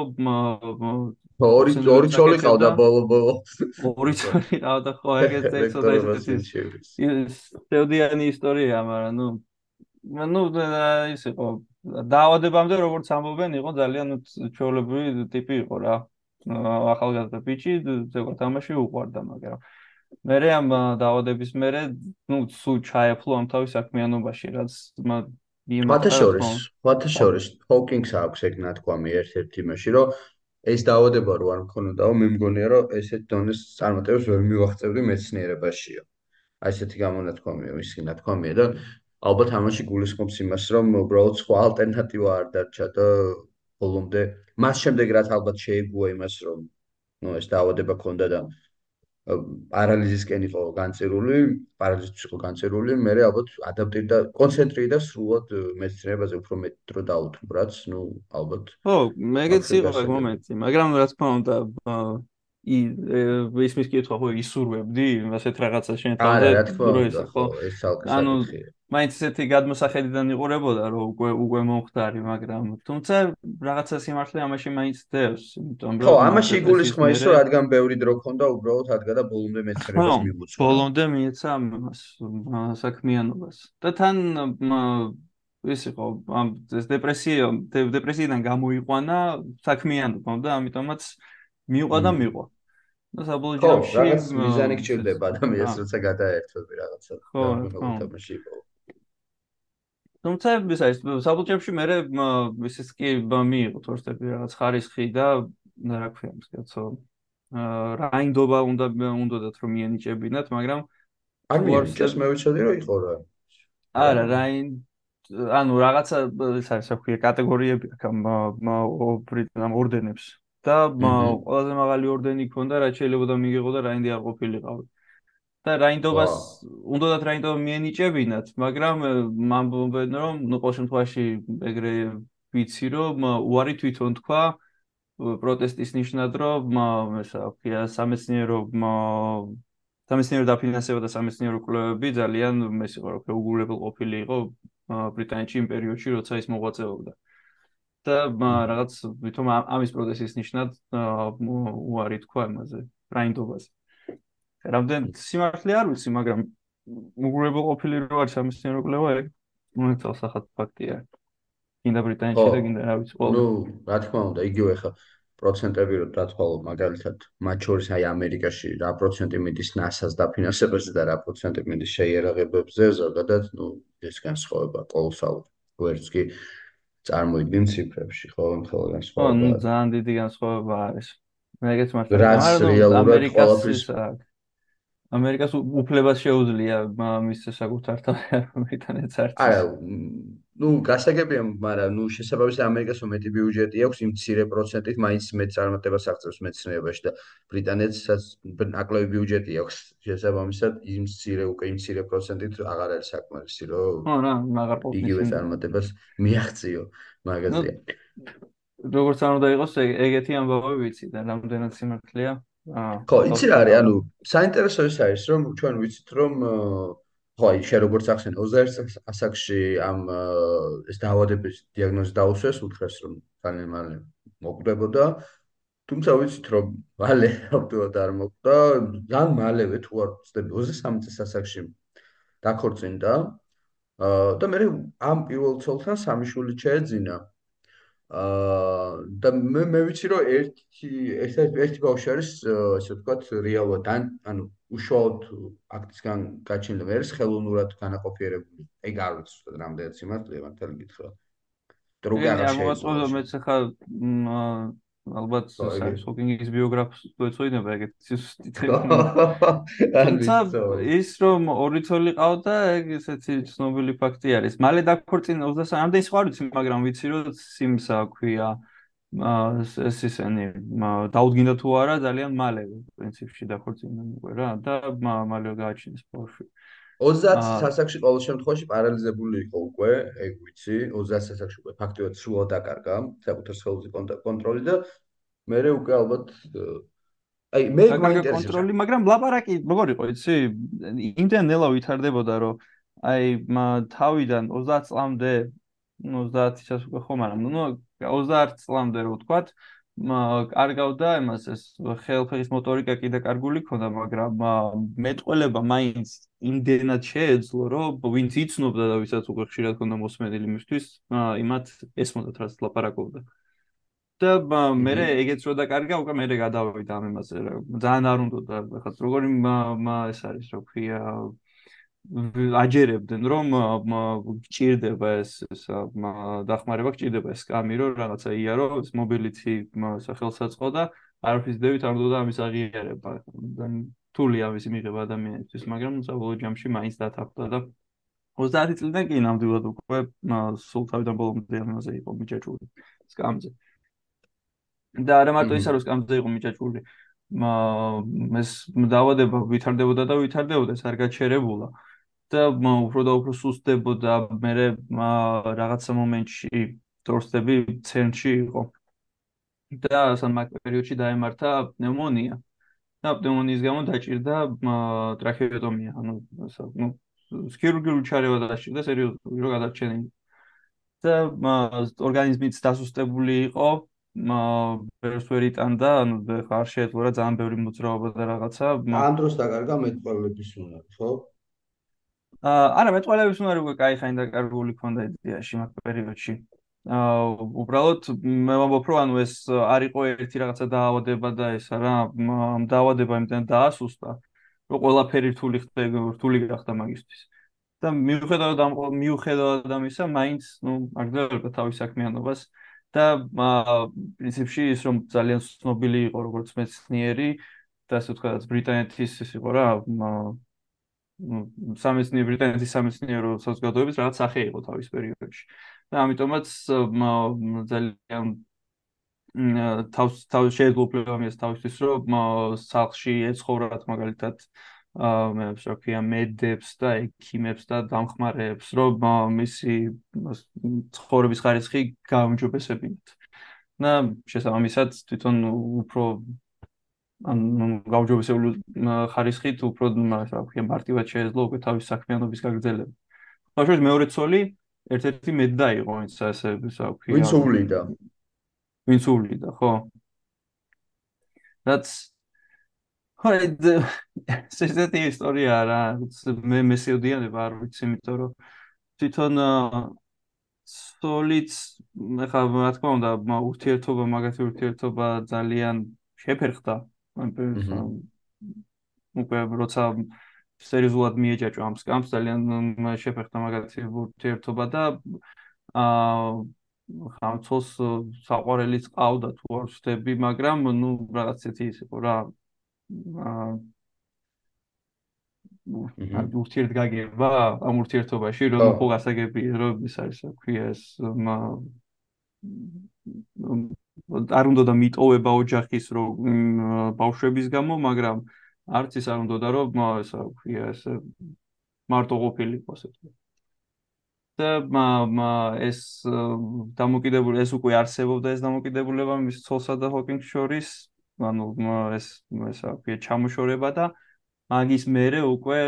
ორი ორი ცოლი ყავდა ბოლო-ბოლო. ორი ცოლი ყავდა, ხო, ეგეც ცოტა ისეთი სევდიანი ისტორია, მაგრამ ნუ ნუ ის იყო დაავადებამდე, როგორც ამბობენ, იყო ძალიან ჩვეულებრივი ტიპი იყო რა. ახალგაზრდა ბიჭი, ზოგადად თამაში უყვარდა, მაგრამ მერე ამ დაავადების მერე, ნუ სულ ჩაეფლო ამ თავის საქმიანობაში, რაც მათაშორის, მათაშორის ჰოკინგს აქვს ეგ ნათქვამი ერთ-ერთი იმაში, რომ ეს დაავადება რო არ მქონოდაო, მე მგონია, რომ ესეთ დონეს წარმატებას ვერ მივაღწევდი მეცნიერებაშიო. აი ესეთი გამონათქვამია, მისი ნათქვამია და ალბათ ამაში გულისხმობს იმას, რომ უბრალოდ სხვა ალტერნატივა არ დარჩა და ბოლომდე მას შემდეგ რაც ალბათ შეეგუა იმას, რომ ნუ ეს დაავადება ქონდა და პარალიზისკენ იყო განწირული, პარალიზით იყო განწირული, მე ალბათ ადაპტირდა, კონცენტრირდა სრულად მეცნიერებაზე უფრო მეტ დრო დაუთმო, რაც ნუ ალბათ. ხო, მეგეც იყო ეგ მომენტი, მაგრამ რა თქმა უნდა, ის მის კითხვა ხო ისურვებდი, ასეთ რაღაცა შენ თავზე რო ის ხო, ეს ცალკე ანუ მაინც ესეთი გადმოსახედიდან იყურებოდა, რომ უკვე უკვე მომხდარი, მაგრამ თუმცა რაღაცა სიმართლე ამაში მაინც დევს, იმიტომ რომ ხო, ამაში იგულისხმა ის, რომ რადგან ბევრი დრო ქონდა, უბრალოდ რადგან და ბოლომდე მეცნიერებას მიუძღვნა. ბოლომდე მიეცა ამას საქმიანობას. და თან ის იყო, ამ ეს დეპრესია, დეპრესიიდან გამოიყვანა საქმიანობა და ამიტომაც მიუყვა და მიყვა. და საბოლოო ჯამში ხო, რაღაც მიზანი გჭირდება ადამიანს, როცა გადაერთვები რაღაცა. ხო, თამაში იყო. თუმცა ის არის, საბოლოო ჯამში მე ისიც კი მიიღო თორსები რაღაც ხარისხი და რა ქვია, მსკაცო რაინდობა უნდა უნდათ რომ მიენიჭებინათ, მაგრამ არ მიენიჭეს, მე ვიცოდი რომ იყო რა. არა, რაინ ანუ რაღაცა ეს არის, რა ქვია, კატეგორიები აქვს ამ ამ ბრიტან ორდენებს და აჰა. ყველაზე მაღალი ორდენი ქონდა, რაც შეიძლება მიიღო და რაინდი არ ყოფილიყავი. და რაინდობას ვა. უნდათ რაინდობა მიენიჭებინათ, მაგრამ ამბობენ რომ ნუ ყოველ შემთხვევაში ეგრე ვიცი რომ უარი თვითონ თქვა პროტესტის ნიშნად რომ ესა ქვია სამეცნიერო სამეცნიერო დაფინანსება და სამეცნიერო კვლევები ძალიან ეს იყო რომ უგულებელ ყოფილი იყო ბრიტანეთში იმ პერიოდში როცა ის მოღვაწეობდა და რაღაც თვითონ ამის პროტესტის ნიშნად უარი თქვა იმაზე რაინდობაზე რამდენ სიმართლე არ ვიცი, მაგრამ უგულებელ ყოფილი რო არის სამეცნიერო კვლევა, ეგ უნდათ სახათ ფაქტია. გინდა ხო, ბრიტანეთში და გინდა რა ვიცი, ну, ყველგან. რა თქმა უნდა, იგივე ხა პროცენტები რო დათვალო, მაგალითად, მათ შორის აი ამერიკაში რა პროცენტი მიდის ნასას დაფინანსებაზე და რა პროცენტი მიდის შეიარაღებებზე, ზოგადად, ну, ეს განსხვავება კოლოსალური. ვერც კი წარმოიდგენ ციფრებში, ხო, ხოლო ხო, განსხვავება ნუ არის. ძალიან დიდი განსხვავება არის. მე ეგეც მართლა რაც მაგრამ რეალურად ამერიკას ყველაფრის ისა ამერიკას უფლებას შეუძლია მის საკუთარ ბრიტანეთს არც არა, ის. ну, გასაგებია, მაგრამ ну, შესაბამისად ამერიკას უმეტი ბიუჯეტი აქვს იმ მცირე პროცენტით, მაინც მეტ წარმატებას აღწევს მეცნიერებაში და ბრიტანეთსაც ნაკლები ბიუჯეტი აქვს. შესაბამისად, იმ მცირე უკვე იმ მცირე პროცენტით აღარ არის საკმარისი, რომ ხო რა, მაგარ ყოფნის იგივე იმდა. წარმატებას მიაღწიო ნუ მაგაზია. როგორც არ უნდა იყოს ეგეთი ამბავი ვიცი და რამდენად სიმართლეა. აა, ხო, იცი რა თავისუფლად არის, ანუ ავიღო. საინტერესო ის არის, რომ ჩვენ ვიცით, რომ ხო, აი, შე როგორც ახსენე, ოცდაერთ ასაკში ამ ეს დაავადების დიაგნოზი დაუსვეს, უთხრეს, რომ ძალიან მალე მოკვდებოდა. თუმცა ვიცით, რომ მალე აქტიურად არ მოკვდა, ძალიან მალევე თუ არ ვცდები, ოცდასამი წლის ასაკში დაქორწინდა. აა და მე ამ პირველ ცოლთან სამი შვილი შეეძინა. აა და მე მე ვიცი რომ ერთი ერთ ერთი ბავშვი არის ასე ვთქვათ რეალურად ანუ უშუალოდ აქტისგან გაჩენილი მე არის ხელოვნურად განაყოფიერებული. ეგ არ ვიცი ზუსტად რამდენად სიმართლეა მართალი გითხრა. და უკვე ეგენი აღარ არ შეეძლო მოვაწყვეტ ბავშვი. მეც ახლა ალბათ ხო, ეს ეგ არის ჰოკინგის ბიოგრაფს ეწოდება ეგეთ თითქმის არ თუმცა ვიცი ცოტა. ის რომ ორი ცოლი ყავდა ეგ ესეთი ცნობილი ფაქტი არის მალე დაქორწინა ოცდასამი ამდენი სხვა არ ვიცი მაგრამ ვიცი რომ სიმსა ქვია ეს ისენი დაუდგინდა თუ არა ძალიან მალე პრინციპში დაქორწინა უკვე რა და მალე გააჩინეს ბავშვი ოცდაათი ასაკში ყოველ შემთხვევაში პარალიზებული იყო უკვე, ეგ ვიცი, ოცდაათი ასაკში უკვე ფაქტობრივად სრულად დაკარგა საკუთარ სხეულზე კონტროლი და მე უკვე ალბათ აი მე დაკარგა მაინტერესებს კონტროლი, მაგრამ ლაპარაკი როგორ იყო, იცი? იმდენ ნელა ვითარდებოდა, რომ აი თავიდან ოცდაათ წლამდე, ნუ ოცდაათი ჩას უკვე ხო, მაგრამ ნუ ოცდაათ წლამდე რო ვთქვათ, კარგავდა იმას ეს ხელფეხის მოტორიკა კიდე კარგული ქონდა, მაგრამ მეტყველება მაინც იმდენად შეეძლო, რომ ვინც იცნობდა და ვისაც უკვე ხშირად ქონდა მოსმენილი მისთვის, იმათ ესმოდათ რაც ლაპარაკობდა. და მე ეგეც რო დაკარგა, უკვე მე გადავიდა ამ იმაზე რა. ძალიან არ უნდა და ხა როგორი ეს არის, რა ქვია, აჯერებდნენ რომ გჭირდება ეს დახმარება, გჭირდება ეს სკამი, რომ რაღაცა იარო, ეს მობილიცი სახელსაწყო და არაფრის დევით არ უნდა ამის აღიარება. რთული ამის მიღება ადამიანისთვის, მაგრამ საბოლოო ჯამში მაინც დათანხმდა და ოცდაათი წლიდან კი ნამდვილად უკვე სულ თავიდან ბოლომდე ამაზე იყო მიჯაჭვული სკამზე. და არა მარტო ისა რომ სკამზე იყო მიჭაჭული ეს დაავადება ვითარდებოდა და ვითარდებოდა ეს არ გაჩერებულა და უფრო და უფრო სუსტდებოდა მე რაღაცა მომენტში დორსტები ცენტრში იყო და სამ პერიოდში დაემართა პნევმონია და პნევმონიის გამო დაჭირდა ტრაქეოტომია ანუ ну ქირურგიული ჩარევა დაჭირდა სერიოზული რო გადარჩენილი და ორგანიზმიც დასუსტებული იყო ბერს ვერ იტანდა, ანუ ხარ შეეძლო რა ძალიან ბევრი მოძრაობა და რაღაცა. ამ დროს დაკარგა მეტყველების უნარი, ხო? აა არა, მეტყველების უნარი უკვე კაი ხანი დაკარგული ქონდა იდეაში მაგ პერიოდში. აა უბრალოდ მე ვამბობ რომ ანუ ეს არ იყო ერთი რაღაცა დაავადება და ესა რა, ამ დაავადება იმდენ დაასუსტა, რომ ყველაფერი რთული ხდება, რთული გახდა მაგისთვის. და მიუხედავად ამ მიუხედავად ამისა, მაინც, ну, აგრძელებდა თავის საქმიანობას. და პრინციპში ის რომ ძალიან ცნობილი იყო როგორც მეცნიერი და ასე ვთქვათ ბრიტანეთის ის იყო რა სამეცნიერო ბრიტანეთის სამეცნიერო საზოგადოების რაღაც სახე იყო თავის პერიოდში. და ამიტომაც ძალიან თავს თავს შეიძლება უფლებამიას თავისთვის რომ სახლში ეცხოვრათ მაგალითად მე ვსაუბრია მედებს და ექიმებს და დამხმარეებს რომ მისი ცხოვრების ხარისხი გაუმჯობესებინათ. და შესაბამისად თვითონ უფრო ან გაუმჯობესებული ხარისხით უფრო ვსაუბრია მარტივად შეეძლო უკვე თავის საქმიანობის გაგრძელება. ბავშვი მეორე ცოლი ერთ-ერთი მედდა იყო, ვინც ასე ვსაუბრია. ვინც უვლიდა? ვინც უვლიდა, ხო? რაც ხო, ესეთი ისტორია რა, მე მესიოდიანება არ ვიცი, იმიტომ რომ თვითონ სოლიც ეხლა რა თქმა უნდა, ურთიერთობა, მაგათი ურთიერთობა ძალიან შეფერხდა. უკვე როცა სერიოზულად მიეჯაჭვა ამ სკამს, ძალიან შეფერხდა მაგათი ურთიერთობა და აა ხამცოს საყვარელის ყავდა თუ არ ვცდები, მაგრამ ნუ რაღაც ისეთი ის იყო რა. აა ურთიერთგაგება ამ ურთიერთობაში რომ უფრო გასაგებია რომ ის არის რა ქვია ეს არ უნდა და მიტოვება ოჯახის რომ ბავშვების გამო, მაგრამ არც ის არ უნდა და რომ ესა ქვია ეს მარტო ყოფილიყო ასე ვთქვათ. და ეს დამოკიდებული ეს უკვე არსებობდა ეს დამოკიდებულება მის ცოლსა და ჰოკინგს შორის, ანუ ეს ესა ქვია ჩამოშორება და მაგის მერე უკვე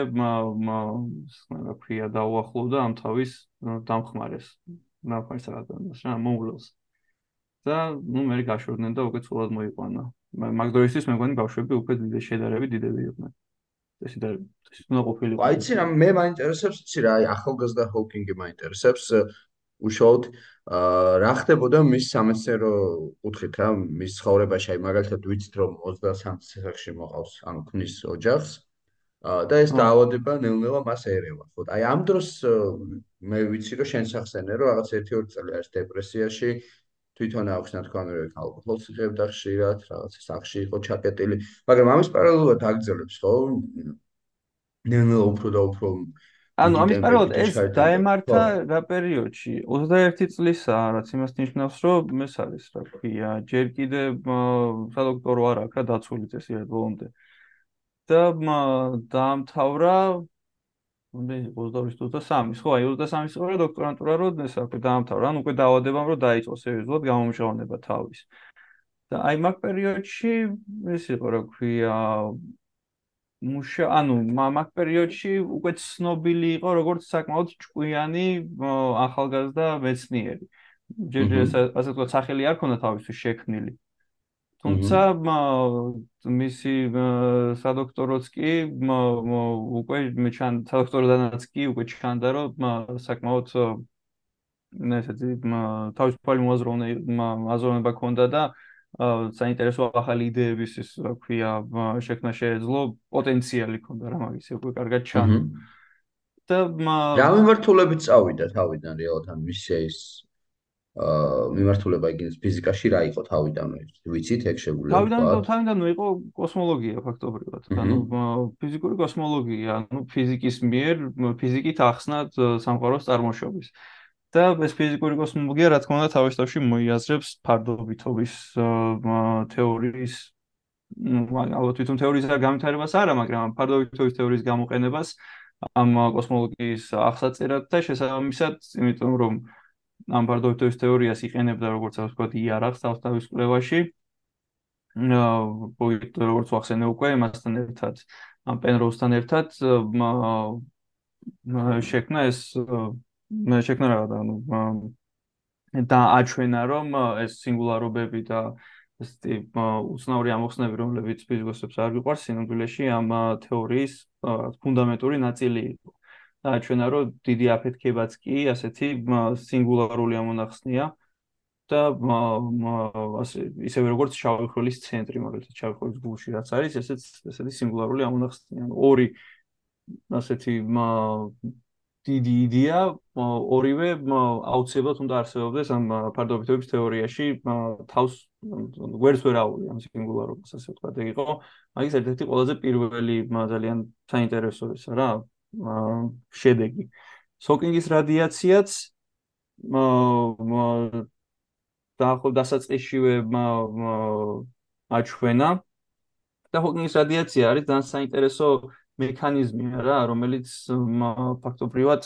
რა ქვია დაუახლოვდა ამ თავის დამხმარეს. ნაფარს რაღაც რა მოულოს. და ნუ მე გაშორდნენ და უკვე ცოლად მოიყვანა. მაგ დროისთვის მე მგონი ბავშვები უკვე დიდი შედარებით დიდები იყვნენ. ეს და ეს უნდა ყოფილიყო. აი ცი რა მე მაინტერესებს ცი რა აი ახალგაზრდა ჰოკინგი მაინტერესებს უშუალოდ რა ხდებოდა მის სამეცნიერო კუთხით რა მის ცხოვრებაში აი მაგალითად ვიცით რომ ოცდასამ წელს მოყავს ანუ ქმნის ოჯახს და ეს დაავადება ნელ-ნელა მას ერევა ხო აი ამ დროს მე ვიცი რომ შენ სახსენე რომ რაღაც ერთი ორი წელი არის დეპრესიაში თვითონ აქვს ნათქვამი რომ ალკოჰოლს იღებდა ხშირად რაღაც სახში იყო ჩაკეტილი მაგრამ ამის პარალელურად აგრძელებს ხო ნელ-ნელა უფრო და უფრო ანუ ამის პარალელურად ეს დაემართა რა პერიოდში ოცდაერთი წლისაა რაც იმას ნიშნავს რომ ეს არის რა ქვია ჯერ კიდე სადოქტორო არ აქვს რა დაცული წესიერ ბოლომდე და დაამთავრა უნდა იყოს ოცდაორი-ოცდასამი ხო აი ოცდასამის წელს დოქტორანტურა რომ ეს აქვს დაამთავრა ანუ უკვე დაავადებამ რომ დაიწყო სერიოზულად გამომჟღავნება თავის და აი მაგ პერიოდში ეს იყო რა ქვია მუშა ანუ მაგ პერიოდში უკვე ცნობილი იყო როგორც საკმაოდ ჭკვიანი ახალგაზრდა მეცნიერი. ჯერ ასე ვთქვათ სახელი არ ქონდა თავისთვის შექმნილი. თუმცა მისი სადოქტოროც კი უკვე ჩან სადოქტოროდანაც კი უკვე ჩანდა რომ საკმაოდ ესეთი თავისუფალი მოაზროვნება ქონდა და საინტერესო ახალი იდეების ის რა ქვია შექმნა შეეძლო პოტენციალი ქონდა რა მაგის უკვე კარგად ჩანდა და რა მიმართულებით წავიდა თავიდან რეალურად ამ მისიის მიმართულება იგივე ფიზიკაში რა იყო თავიდან ვიცით ეგ შეგვიძლია თავიდან თავიდან იყო კოსმოლოგია ფაქტობრივად ანუ ფიზიკური კოსმოლოგია ანუ ფიზიკის მიერ ფიზიკით ახსნად სამყაროს წარმოშობის და ეს ფიზიკური კოსმოლოგია რა თქმა უნდა თავის თავში მოიაზრებს ფარდობითობის თეორიის ალბათ თვითონ თეორიის განვითარებას არა მაგრამ ფარდობითობის თეორიის გამოყენებას ამ კოსმოლოგიის აღსაწერად და შესაბამისად იმიტომ რომ ამ ფარდობითობის თეორიას იყენებდა როგორც ასე ვთქვათ იარაღს თავის კვლევაში როგორც ვახსენე უკვე მასთან ერთად ამ პენროუსთან ერთად შექმნა ეს მე შექმნა რა ანუ და აჩვენა რომ ეს სინგულარობები და ეს უცნაური ამოხსნები რომლებიც ფიზიკოსებს არ გიყვარს სინამდვილეში ამ თეორიის ფუნდამენტური ნაწილი იყო და აჩვენა რომ დიდი აფეთქებაც კი ასეთი სინგულარული ამონახსნია და ასე ისევე როგორც შავი ხვრელის ცენტრი მაგალითად შავი ხვრელის გულში რაც არის ესეც ესეთი სინგულარული ამონახსნია ორი ასეთი დიდი იდეა ორივე აუცილებლად უნდა არსებობდეს ამ ფარდობითობის თეორიაში თავს გვერდს ვერ აუვლი ამ სინგულარობას ასე ვთქვათ ეგ იყო მაგის ერთ-ერთი ყველაზე პირველი ძალიან საინტერესო ისა რა შედეგი. ჰოკინგის რადიაციაც დაახლოებით დასაწყისშივე აჩვენა და ჰოკინგის რადიაცია არის ძალიან საინტერესო მექანიზმია რა, რომელიც ფაქტობრივად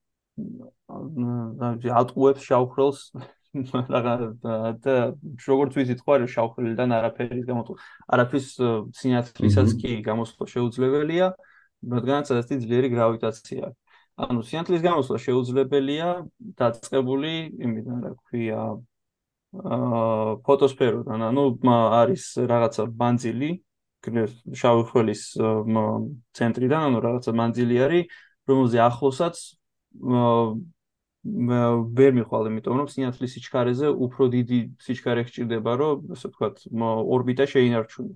ატყუებს შავხრელს და როგორც ვიცით ხო არის შავხრელიდან არაფერის გამოსვლა არაფრის სინათლისას კი გამოსვლა შეუძლებელია, რადგანაც ასეთი ძლიერი გრავიტაცია აქვს. ანუ სინათლის გამოსვლა შეუძლებელია დაწყებული იმიდან რა ქვია ფოტოსფეროდან, ანუ არის რაღაცა მანძილი შავი ხვრელის ცენტრიდან, ანუ რაღაცა მანძილი არის, რომელზე ახლოსაც ვერ მიხვალ, იმიტომ რომ სინათლის სიჩქარეზე უფრო დიდი სიჩქარე გჭირდება, რომ ასე ვთქვათ, ორბიტა შეინარჩუნოს.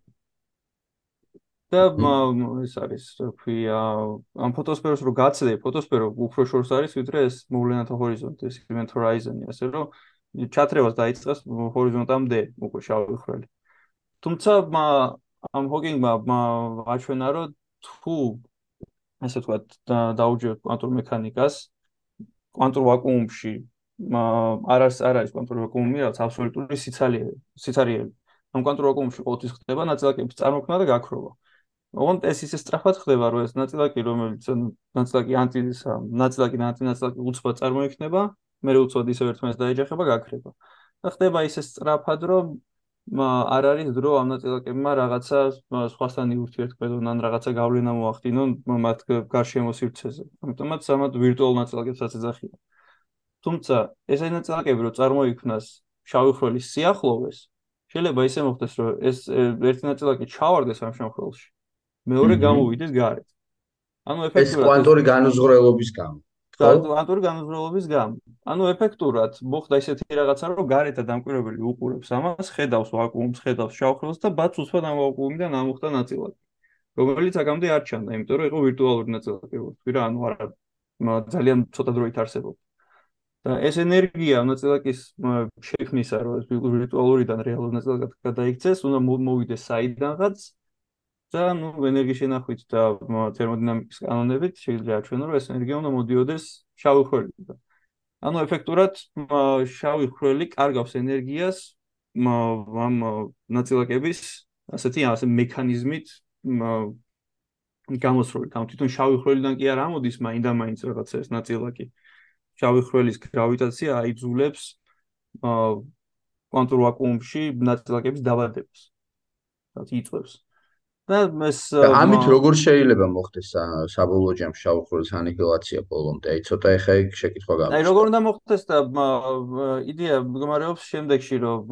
და ეს არის, რა ქვია, ამ ფოტოსფეროს რო გაცდე, ფოტოსფერო უფრო შორს არის, ვიდრე ეს მოვლენათა ჰორიზონტი, ეს event horizon-ი, ასე რომ ჩათრევას დაიწყეს ჰორიზონტამდე უკვე შავი ხვრელი. თუმცა ამ ჰოკინგმა აჩვენა, რომ თუ ასე ვთქვათ, დაუჯეროთ კვანტურ მექანიკას, კვანტურ ვაკუუმში არ არის არ არის კვანტურ ვაკუუმი, რაც აბსოლუტური სიცარიელი, სიცარიელი. ამ კვანტურ ვაკუუმში ყოველთვის ხდება ნაწილაკების წარმოქმნა და გაქრობა. ოღონდ ეს ისე სწრაფად ხდება, რომ ეს ნაწილაკი, რომელიც ნაწილაკი ანტიზისა, ნაწილაკი და ანტინაწილაკი უცბად წარმოიქმნება, მერე უცბად ისევ ერთმანეთს დაეჯახება, გაქრება. და ხდება ისე სწრაფად, რომ არ არის დრო ამ ნაწილაკებმა რაღაცა სხვასთან ურთიერთქმედონ ან რაღაცა გავლენა მოახდინონ მათ გარშემო სივრცეზე. ამიტომაც ამათ ვირტუალურ ნაწილაკებსაც ეძახიან. თუმცა ეს ნაწილაკები რო წარმოიქმნას შავი ხვრელის სიახლოვეს, შეიძლება ისე მოხდეს, რომ ეს ერთი ნაწილაკი ჩავარდეს ამ შავ-ხვრელში, მეორე გამოვიდეს გარეთ. ანუ ეფექტურად ეს კვანტური განუზღრელობის გამო. კვანტური განუზღრელობის გამო. ანუ ეფექტურად მოხდა ისეთი რაღაცა, რომ გარეთ დამკვირვებელი უყურებს ამას, ხედავს ვაკუუმს, ხედავს შავ-ხვრელს და ბაც უცბად ამ ვაკუუმიდან ამოხდა ნაწილაკი. რომელიც აქამდე არ ჩანდა, იმიტომ რომ იყო ვირტუალური ნაწილაკი, ვთქვი რა, ანუ არა ძალიან ცოტა დროით არსებობდა. და ეს ენერგია ნაწილაკის შექმნისა, რომ ეს ვირტუალურიდან რეალურ ნაწილაკად გადაიქცეს, უნდა მოვიდეს საიდანღაც და ნუ ენერგიის შენახვით და თერმოდინამიკის კანონებით შეიძლება აჩვენო, რომ ეს ენერგია უნდა მოდიოდეს შავი ხვრელიდან. ანუ ეფექტურად შავი ხვრელი კარგავს ენერგიას ამ ნაწილაკების ასეთი ასე მექანიზმით გამოსროლით. ანუ თვითონ შავი ხვრელიდან კი არ ამოდის მაინდა-მაინც რაღაცა ეს ნაწილაკი. შავი ხვრელის გრავიტაცია აიძულებს კვანტურ ვაკუუმში ნაწილაკების დაბადებას. რაც იწვევს. და ეს ამით როგორ შეიძლება მოხდეს საბოლოო ჯამში შავი ხვრელის ანიჰილაცია ბოლომდე? აი ცოტა ეხა ეგ შეკითხვა გამოსცა. აი როგორ უნდა მოხდეს და იდეა მდგომარეობს შემდეგში, რომ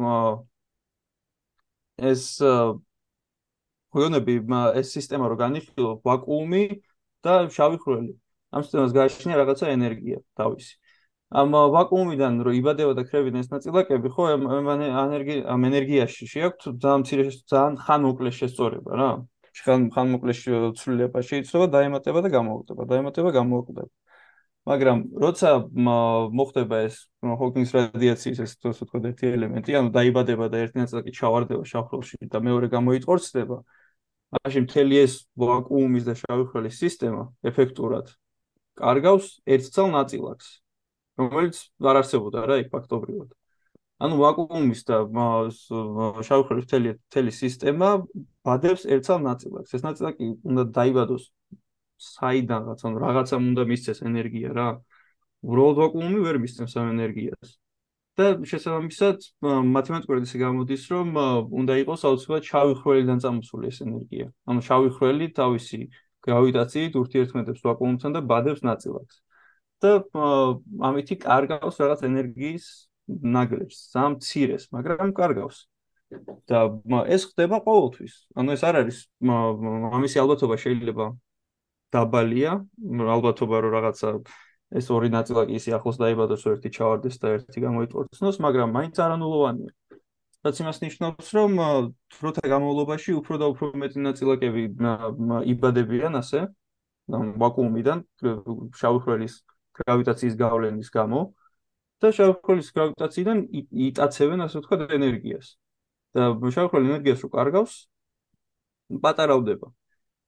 ეს ხონები ეს სისტემა რო განიხილო ვაკუუმი და შავი ხვრელი. ამ სისტემას გააჩნია რაღაცა ენერგია თავისი. ამ ვაკუუმიდან რო იბადება და ქრებიდნენ ეს ნაწილაკები, ხო, ამ ენერგიაში შეაქვთ ძალიან მცირე ძალიან ხანმოკლე შესწორება რა. ხანმოკლე ცვლილება შეიძლება დაემატება და გამოვკვდება, დაემატება, გამოვკვდება. მაგრამ როცა მოხდება ეს ჰოკინგის რადიაციის ეს ასე ვთქვათ ერთი ელემენტი, ანუ დაიბადება და ერთი ნაწილაკი ჩავარდება შავ-ხვრელში და მეორე გამოიწორცდება, მაშინ მთელი ეს ვაკუუმის და შავი ხვრელის სისტემა ეფექტურად კარგავს ერთცალ ნაწილაკს, რომელიც არ არსებობდა რა იქ ფაქტობრივად. ანუ ვაკუუმის და შავი ხვრელის მთელი მთელი სისტემა ბადებს ერთცალ ნაწილაკს. ეს ნაწილაკი უნდა დაიბადოს საიდანღაც, ანუ რაღაცამ უნდა მისცეს ენერგია რა. უბრალოდ ვაკუუმი ვერ მისცემს ამ ენერგიას. და შესაბამისად მათემატიკურად ისე გამოდის, რომ უნდა იყოს აუცილებლად შავი ხვრელიდან წამოსული ეს ენერგია. ანუ შავი ხვრელი თავისი გრავიტაციით ურთიერთქმედებს ვაკუუმთან და ბადებს ნაწილაკს. და ამითი კარგავს რაღაც ენერგიის ნაგლეჯს, ძალიან მცირეს, მაგრამ კარგავს. და ეს ხდება ყოველთვის. ანუ ეს არ არის ამისი ალბათობა შეიძლება დაბალია, ალბათობა რომ რაღაცა ეს ორი ნაწილაკი ისე ახლოს დაიბადოს, ერთი ჩავარდეს და ერთი გამოიწორცნოს, მაგრამ მაინც არანულოვანია. რაც იმას ნიშნავს, რომ დროთა განმავლობაში უფრო და უფრო მეტი ნაწილაკები იბადებიან ასე ვაკუუმიდან შავი ხვრელის გრავიტაციის გავლენის გამო და შავი ხვრელის გრავიტაციიდან იტაცებენ ასე ვთქვათ ენერგიას. და შავი ხვრელი ენერგიას რო კარგავს, პატარავდება.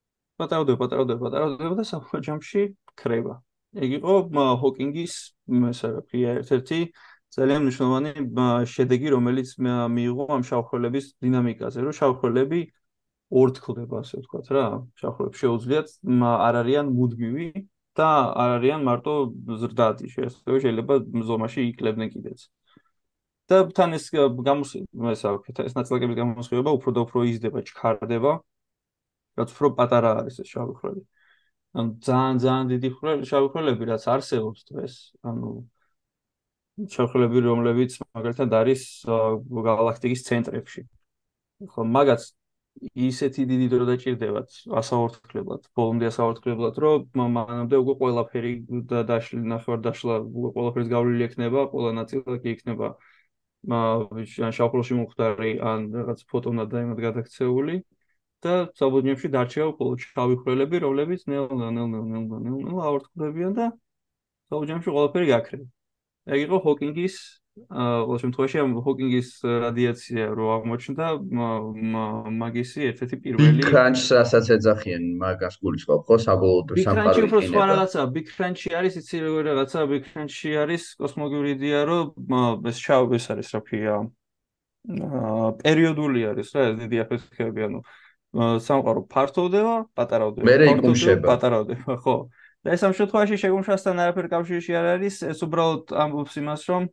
პატარდება, პატარდება, პატარდება და სამხმარ ჯამში ქრება. ეგ იყო მა, ჰოკინგის м, ესე რა ქვია, ერთ-ერთი ძალიან მნიშვნელოვანი მა, შედეგი, რომელიც მა, მიიღო ამ შავხელების დინამიკაზე, რომ შავხელები ორთქლდება, ასე ვთქვათ რა. შავხელებს შეუძლიათ მა, არ არიან მუდმივი და არ არიან მარტო ზრდადი, შესაძლოა შეიძლება ზომაში იქლებდნენ კიდეც. და თან ეს გამოს ესა ეს ნაწილაკების გამოსხივება უფრო და უფრო იზრდება, ჩქარდება, რაც უფრო პატარა არის ეს შავი ხვრელი. ანუ ძალიან ძალიან დიდი ხვრელი, შავი ხვრელები, რაც არსებობს დღეს, ანუ შავი ხვრელები, რომლებიც მაგალითად არის ა, გალაქტიკის ცენტრებში. ხო, მაგაც ისეთი დიდი დრო დაჭირდებათ ასაორთქლებლად, ბოლომდე ასაორთქლებლად, რომ მა- მანამდე უკვე ყველაფერი და დაშლი ნახევარ დაშლა უკვე ყველაფერს გავლილი ექნება, ყველა ნაწილაკი იქნება ან შავხელში მომხდარი, ან რაღაც ფოტონად და იმად გადაქცეული და საბუნებაში დარჩება მხოლოდ შავი ხვრელები, რომლებიც ნელ-ნელა, ნელ-ნელა, ნელ-ნელა, ნელ-ნელა აორთქლებიან და საბუნებაში ყველაფერი გაქრება. ეგ იყო ჰოკინგის აა ყოველ შემთხვევაში ამ ჰოკინგის რადიაცია რო აღმოჩნდა მა- მა- მაგისი ერთ-ერთი Big პირველი Crunch-ს რასაც ეძახიან მაგას გულისხმობ ხო საბოლოოდ Big Crunch-ი სამყარო უფრო სხვა იყინება. რაღაცაა. Big Crunch-ი არის იცი როგორ რაღაცა Big Crunch-ი არის კოსმოლოგიური იდეა, რომ მა- ეს შავ ეს არის რა ქვია აა პერიოდული არის რა ეს დიდი აფეთქებები, ანუ აა, სამყარო ფართოვდება, პატარავდება, მერე ფართოვდება, იკუმშება. პატარავდება, ხო. და ეს ამ შემთხვევაში შეგუმშასთან არაფერ კავშირში არ არის, ეს უბრალოდ ამბობს იმას, რომ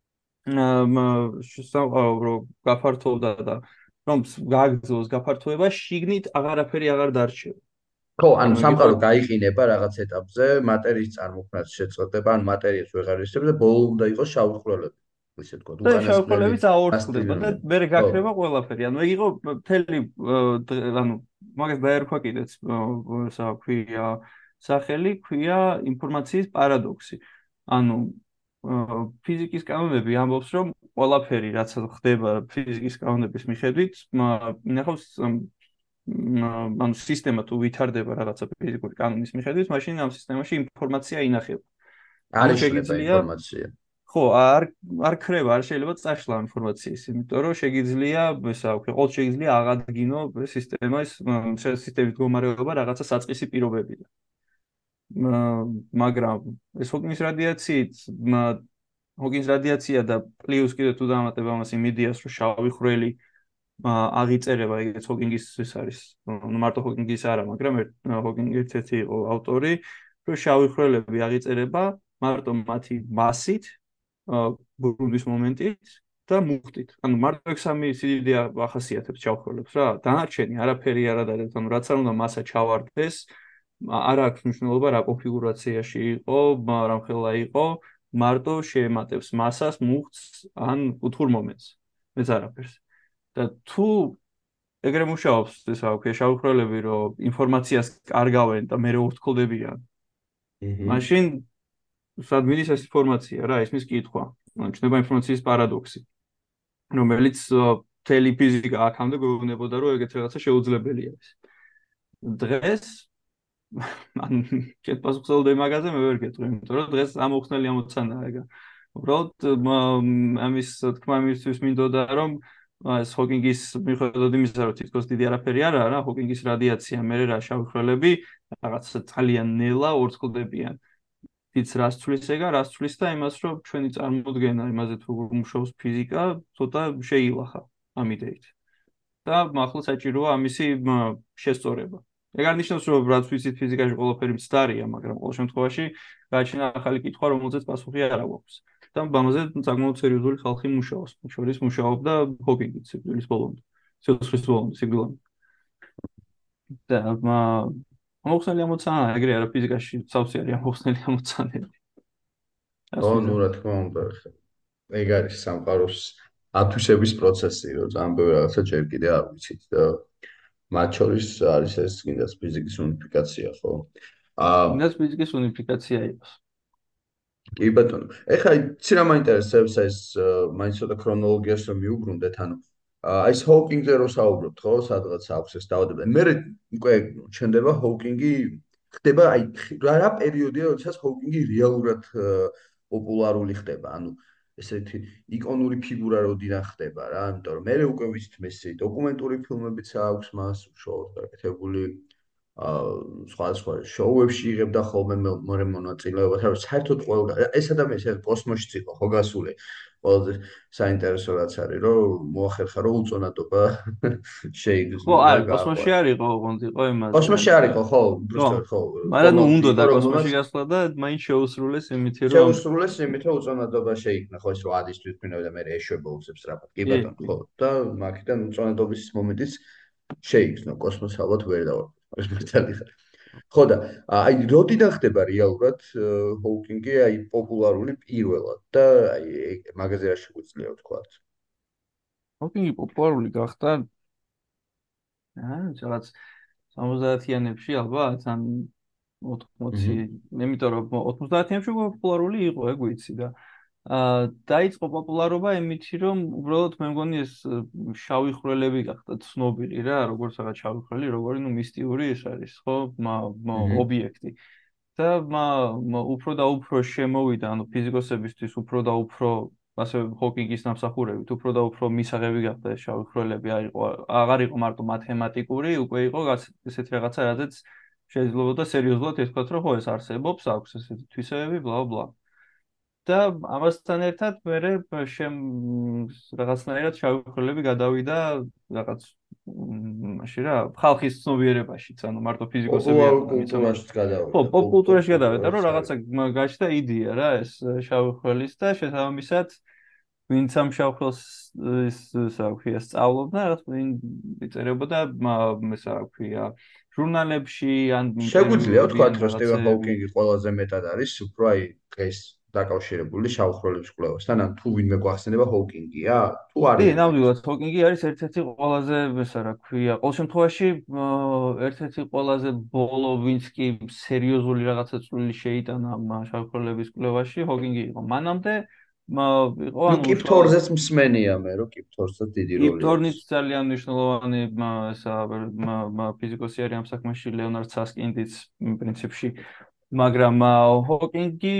სამყარო რო გაფართოვდა და რომ გააგრძელოს გაფართოება, შიგნით აღარაფერი აღარ დარჩება. ხო, ანუ ანუ ეგ იყო სამყარო გაიყინება რაღაც ეტაპზე, მატერიის წარმოქმნას შეწყვეტება, ან მატერიას ვეღარ ისრებს და ბოლო უნდა იყოს შავი ხვრელები. ისე თქვა, და უკანასკნელი შავხელებიც აორთქლდება და მასტინელი. მე ხო. გაქრება ყველაფერი. ანუ ეგ იყო მთელი აა, დღე- ანუ მაგას დაერქვა კიდეც აა, ესა ქვია სახელი, ქვია ინფორმაციის პარადოქსი. ანუ აა, ფიზიკის კანონები ამბობს, რომ ყველაფერი რაც ხდება ფიზიკის კანონების მიხედვით, მა- ინახავს ამ, მა- ანუ სისტემა თუ ვითარდება რაღაცა ფიზიკური კანონის მიხედვით, მაშინ ამ სისტემაში ინფორმაცია ინახება. ანუ არ იშლება შეგიძლია ინფორმაცია. ხო, არ არ ქრება, არ შეიძლება წაშლა ინფორმაციის, იმიტომ რომ შეგიძლია, ესა ვქო, ყოველ შეგიძლია აღადგინო სისტემას, მ, შე- სისტემის მდგომარეობა რაღაცა საწყისი პირობებიდან. მ, მაგრამ ეს ჰოკინგის რადიაციით, მ, ჰოკინგის რადიაცია და პლუს კიდე თუ დამატებ ამას იმ იდეას, რომ შავი ხვრელი ა, აღიწერება, ეგეც ჰოკინგის ეს არის, ნუ მარტო ჰოკინგის არა, მაგრამ ერთ ჰოკინგი ერთ-ერთი იყო ავტორი, რომ შავი ხვრელები აღიწერება მარტო მათი მასით ბრუნვის მომენტით და მუხტით. ანუ მარტო ეგ სამი სიდიდე ახასიათებს ჩავხვრელებს რა. დანარჩენი არაფერი არ ადარებს, ანუ რაც არ უნდა მასა ჩავარდეს, არ აქვს მნიშვნელობა რა კონფიგურაციაში იყო, მა- რამხელა იყო, მარტო შეემატებს მასას, მუხტს ან უთხურ მომენტს. მეც არაფერს. და თუ ეგრე მუშაობს ეს აუქე შავხვრელები, რომ ინფორმაციას კარგავენ და მე ორთქლდებიან, აჰა. მაშინ სად მიდის ეს ინფორმაცია რა, ისმის კითხვა. ანუ ჩნდება ინფორმაციის პარადოქსი, რომელიც ა, მთელი ფიზიკა აქამდე გვეუბნებოდა, რომ ეგეთ რაღაცა შეუძლებელი არის. დღეს ან კეთ პასუხსელდე მაგაზე მე ვერ გეტყვი, იმიტომ რომ დღეს ამოხსნელი ამოცანაა ეგა. უბრალოდ მა- ამის თქმა იმისთვის მინდოდა, რომ ა, ეს ჰოკინგის მიხედვად იმისა, რომ თითქოს დიდი არაფერი არა რა, ჰოკინგის რადიაცია, მე რა შავი ხვრელები რაღაც ძალიან ნელა ორთქლდებიან. იც რას თulis ეგა, რას თulis და იმას, რომ ჩვენი წარმოდგენა იმაზე თუ მუშაობს ფიზიკა, ცოტა შეილახა ამ იდეით. და ახლა საჭიროა ამისი მა, შესწორება. ეგ არ ნიშნავს, რომ რაც ვიცით ფიზიკაში ყველაფერი მცდარია, მაგრამ ყოველ შემთხვევაში გააჩნია ახალი კითხვა, რომელზეც პასუხი არ აქვს. და ამაზე საკმაოდ სერიოზული ხალხი მუშაობს. მათ შორის მუშაობდა ჰოკინგიც სიკვდილის ბოლომდე. სიცოცხლის ბოლომდე, სიკვდილამდე. და მა- ამოხსნელი ამოცანა ეგრე არა ფიზიკაში სავსე არის ამოხსნელი ამოცანები. ხო, ასე ნუ ვიზარ. რა თქმა უნდა, ხა. ეგ არის სამყაროს ათვისების პროცესი, რომ ძალიან ბევრი რაღაცა ჯერ კიდე არ ვიცით და მათ შორის არის ეს კიდეც ფიზიკის უნიფიკაცია, ხო? აა იმას ფიზიკის უნიფიკაცია იყოს. კი ბატონო. ეხლა იცი რა მაინტერესებს ეს ა, მაინც ცოტა ქრონოლოგიას რომ მიუბრუნდეთ, ანუ ა, აი ეს ჰოკინგზე რო საუბრობთ, ხო, სადღაც აქვს ეს დაავადება. მე უკვე ჩნდება ჰოკინგი ხდება აი ხ- რა რა პერიოდია, როდესაც ჰოკინგი რეალურად ა, პოპულარული ხდება. ანუ ესეთი იკონური ფიგურა როდიდან ხდება რა, იმიტომ რომ მე უკვე ვიცით მესი დოკუმენტური ფილმებიც აქვს მას უშუალოდ გაკეთებული. აა სხვადასხვა შოუებში იღებდა ხოლმე მორე მონაწილეობას, რომ საერთოდ ყველა ეს ადამიანი ეს კოსმოსში იყო ხო გასული. ყველაზე საინტერესო რაც არის, რომ მოახერხა რომ უწონადობა ხო, შეიგრძნო და არა, კოსმოსში გააყვანა. არ იყო, ოღონდ იყო იმაზე. კოსმოსში არ იყო, ხო, ხო. ზუსტად, ხო, მაგრამ ნუ კოლონში უნდა იყო, და კოსმოსში რომელმაც გასვლა და მაინც შეუსრულეს იმითი, რომ შეუსრულეს იმით, რომ უწონადობა შეიქმნა, ხო, ეს რომ ადის თვითმფრინავი და მე ეშვება უცებს რაღაც. კი კი, ბატონო, კი. ხო. და მაგიდან უწონადობის მომენტიც შეიქმნა, კოსმოსს ალბათ ვერ დავარქვით. ეს მეტალი ხარ. ხო და აი როდიდან ხდება რეალურად ჰოუკინგი აი პოპულარული პირველად და აი მაგაზე რა შეგვიძლია ვთქვა? ჰოკინგი პოპულარული გახდა აა რაღაც სამოცდაათიანებში ალბათ, ან ოთხმოცი, აჰა. იმიტომ რომ ოცდაათიანებში პოპულარული იყო, ეგ ვიცი და აა დაიწყო პოპულარობა იმითი, რომ უბრალოდ მე მგონი ეს შავი ხვრელები გახდა ცნობილი რა, როგორც რაღაც შავი ხვრელი, როგორი ნუ მისტიური ის არის, ხო, აჰა. ობიექტი. და უფრო და უფრო შემოვიდა, ანუ ფიზიკოსებისთვის უფრო და უფრო ასე ჰოკინგის ნამსახურებით, უფრო და უფრო მისაღები გახდა ეს შავი ხვრელები, არ იყო აღარ იყო მარტო მათემატიკური, უკვე იყო ესეთი რაღაცა, რადგან შეიძლებოდა სერიოზულად ითქვათ, რომ ხო ეს არსებობს, აქვს ესეთი თვისებები, ბლა ბლა. და ამასთან ერთად მე შემ რაღაცნაირად შავი ხვრელები გადავიდა რაღაც მაშინ რა ხალხის ცნობიერებაშიც, ანუ მარტო ფიზიკოსები არ პოპულარულ ყოფილან მიცემული. კულტურაშიც ხო, გადავიდა, პოპ კულტურაში გადავიდა, რომ პოპულარულ რაღაცა გაჩნდა იდეა რა, ეს შავი ხვრელის და შესაბამისად ვინც ამ შავ ხვრელს ის რა ქვია სწავლობდა, რაღაც ვინ იწერებოდა, ესა რა ქვია, ჟურნალებში ან შეგვიძლია ინტერვიუები ვთქვათ, ან რომ სტივენ რაღაცეები. ჰოუკინგი ყველაზე მეტად არის უფრო აი დღეს დაკავშირებული შავ ხვრელების კვლევასთან, ან თუ ვინმე გვახსენება ჰოუკინგია, თუ კი, არიან მაინც. ნამდვილად, ჰოკინგი არის ერთ-ერთი ყველაზე, ესა რა ქვია, ყოველ შემთხვევაში ერთ-ერთი ყველაზე ბოლო, ვინც კი სერიოზული რაღაცა წვლილი შეიტანა შავი ხვრელების კვლევაში, ჰოკინგი იყო. მანამდე იყო, ნუ ანუ უშუალოდ კიპთორზეც მსმენია მე, რომ კიპთორზეც დიდი როლი აქვს. კიპტორნიც ძალიან მნიშვნელოვანი ესა ფიზიკოსი არის ამ საქმეში, ლეონარდ სასკინდიც პრინციპში, მაგრამ ჰოკინგი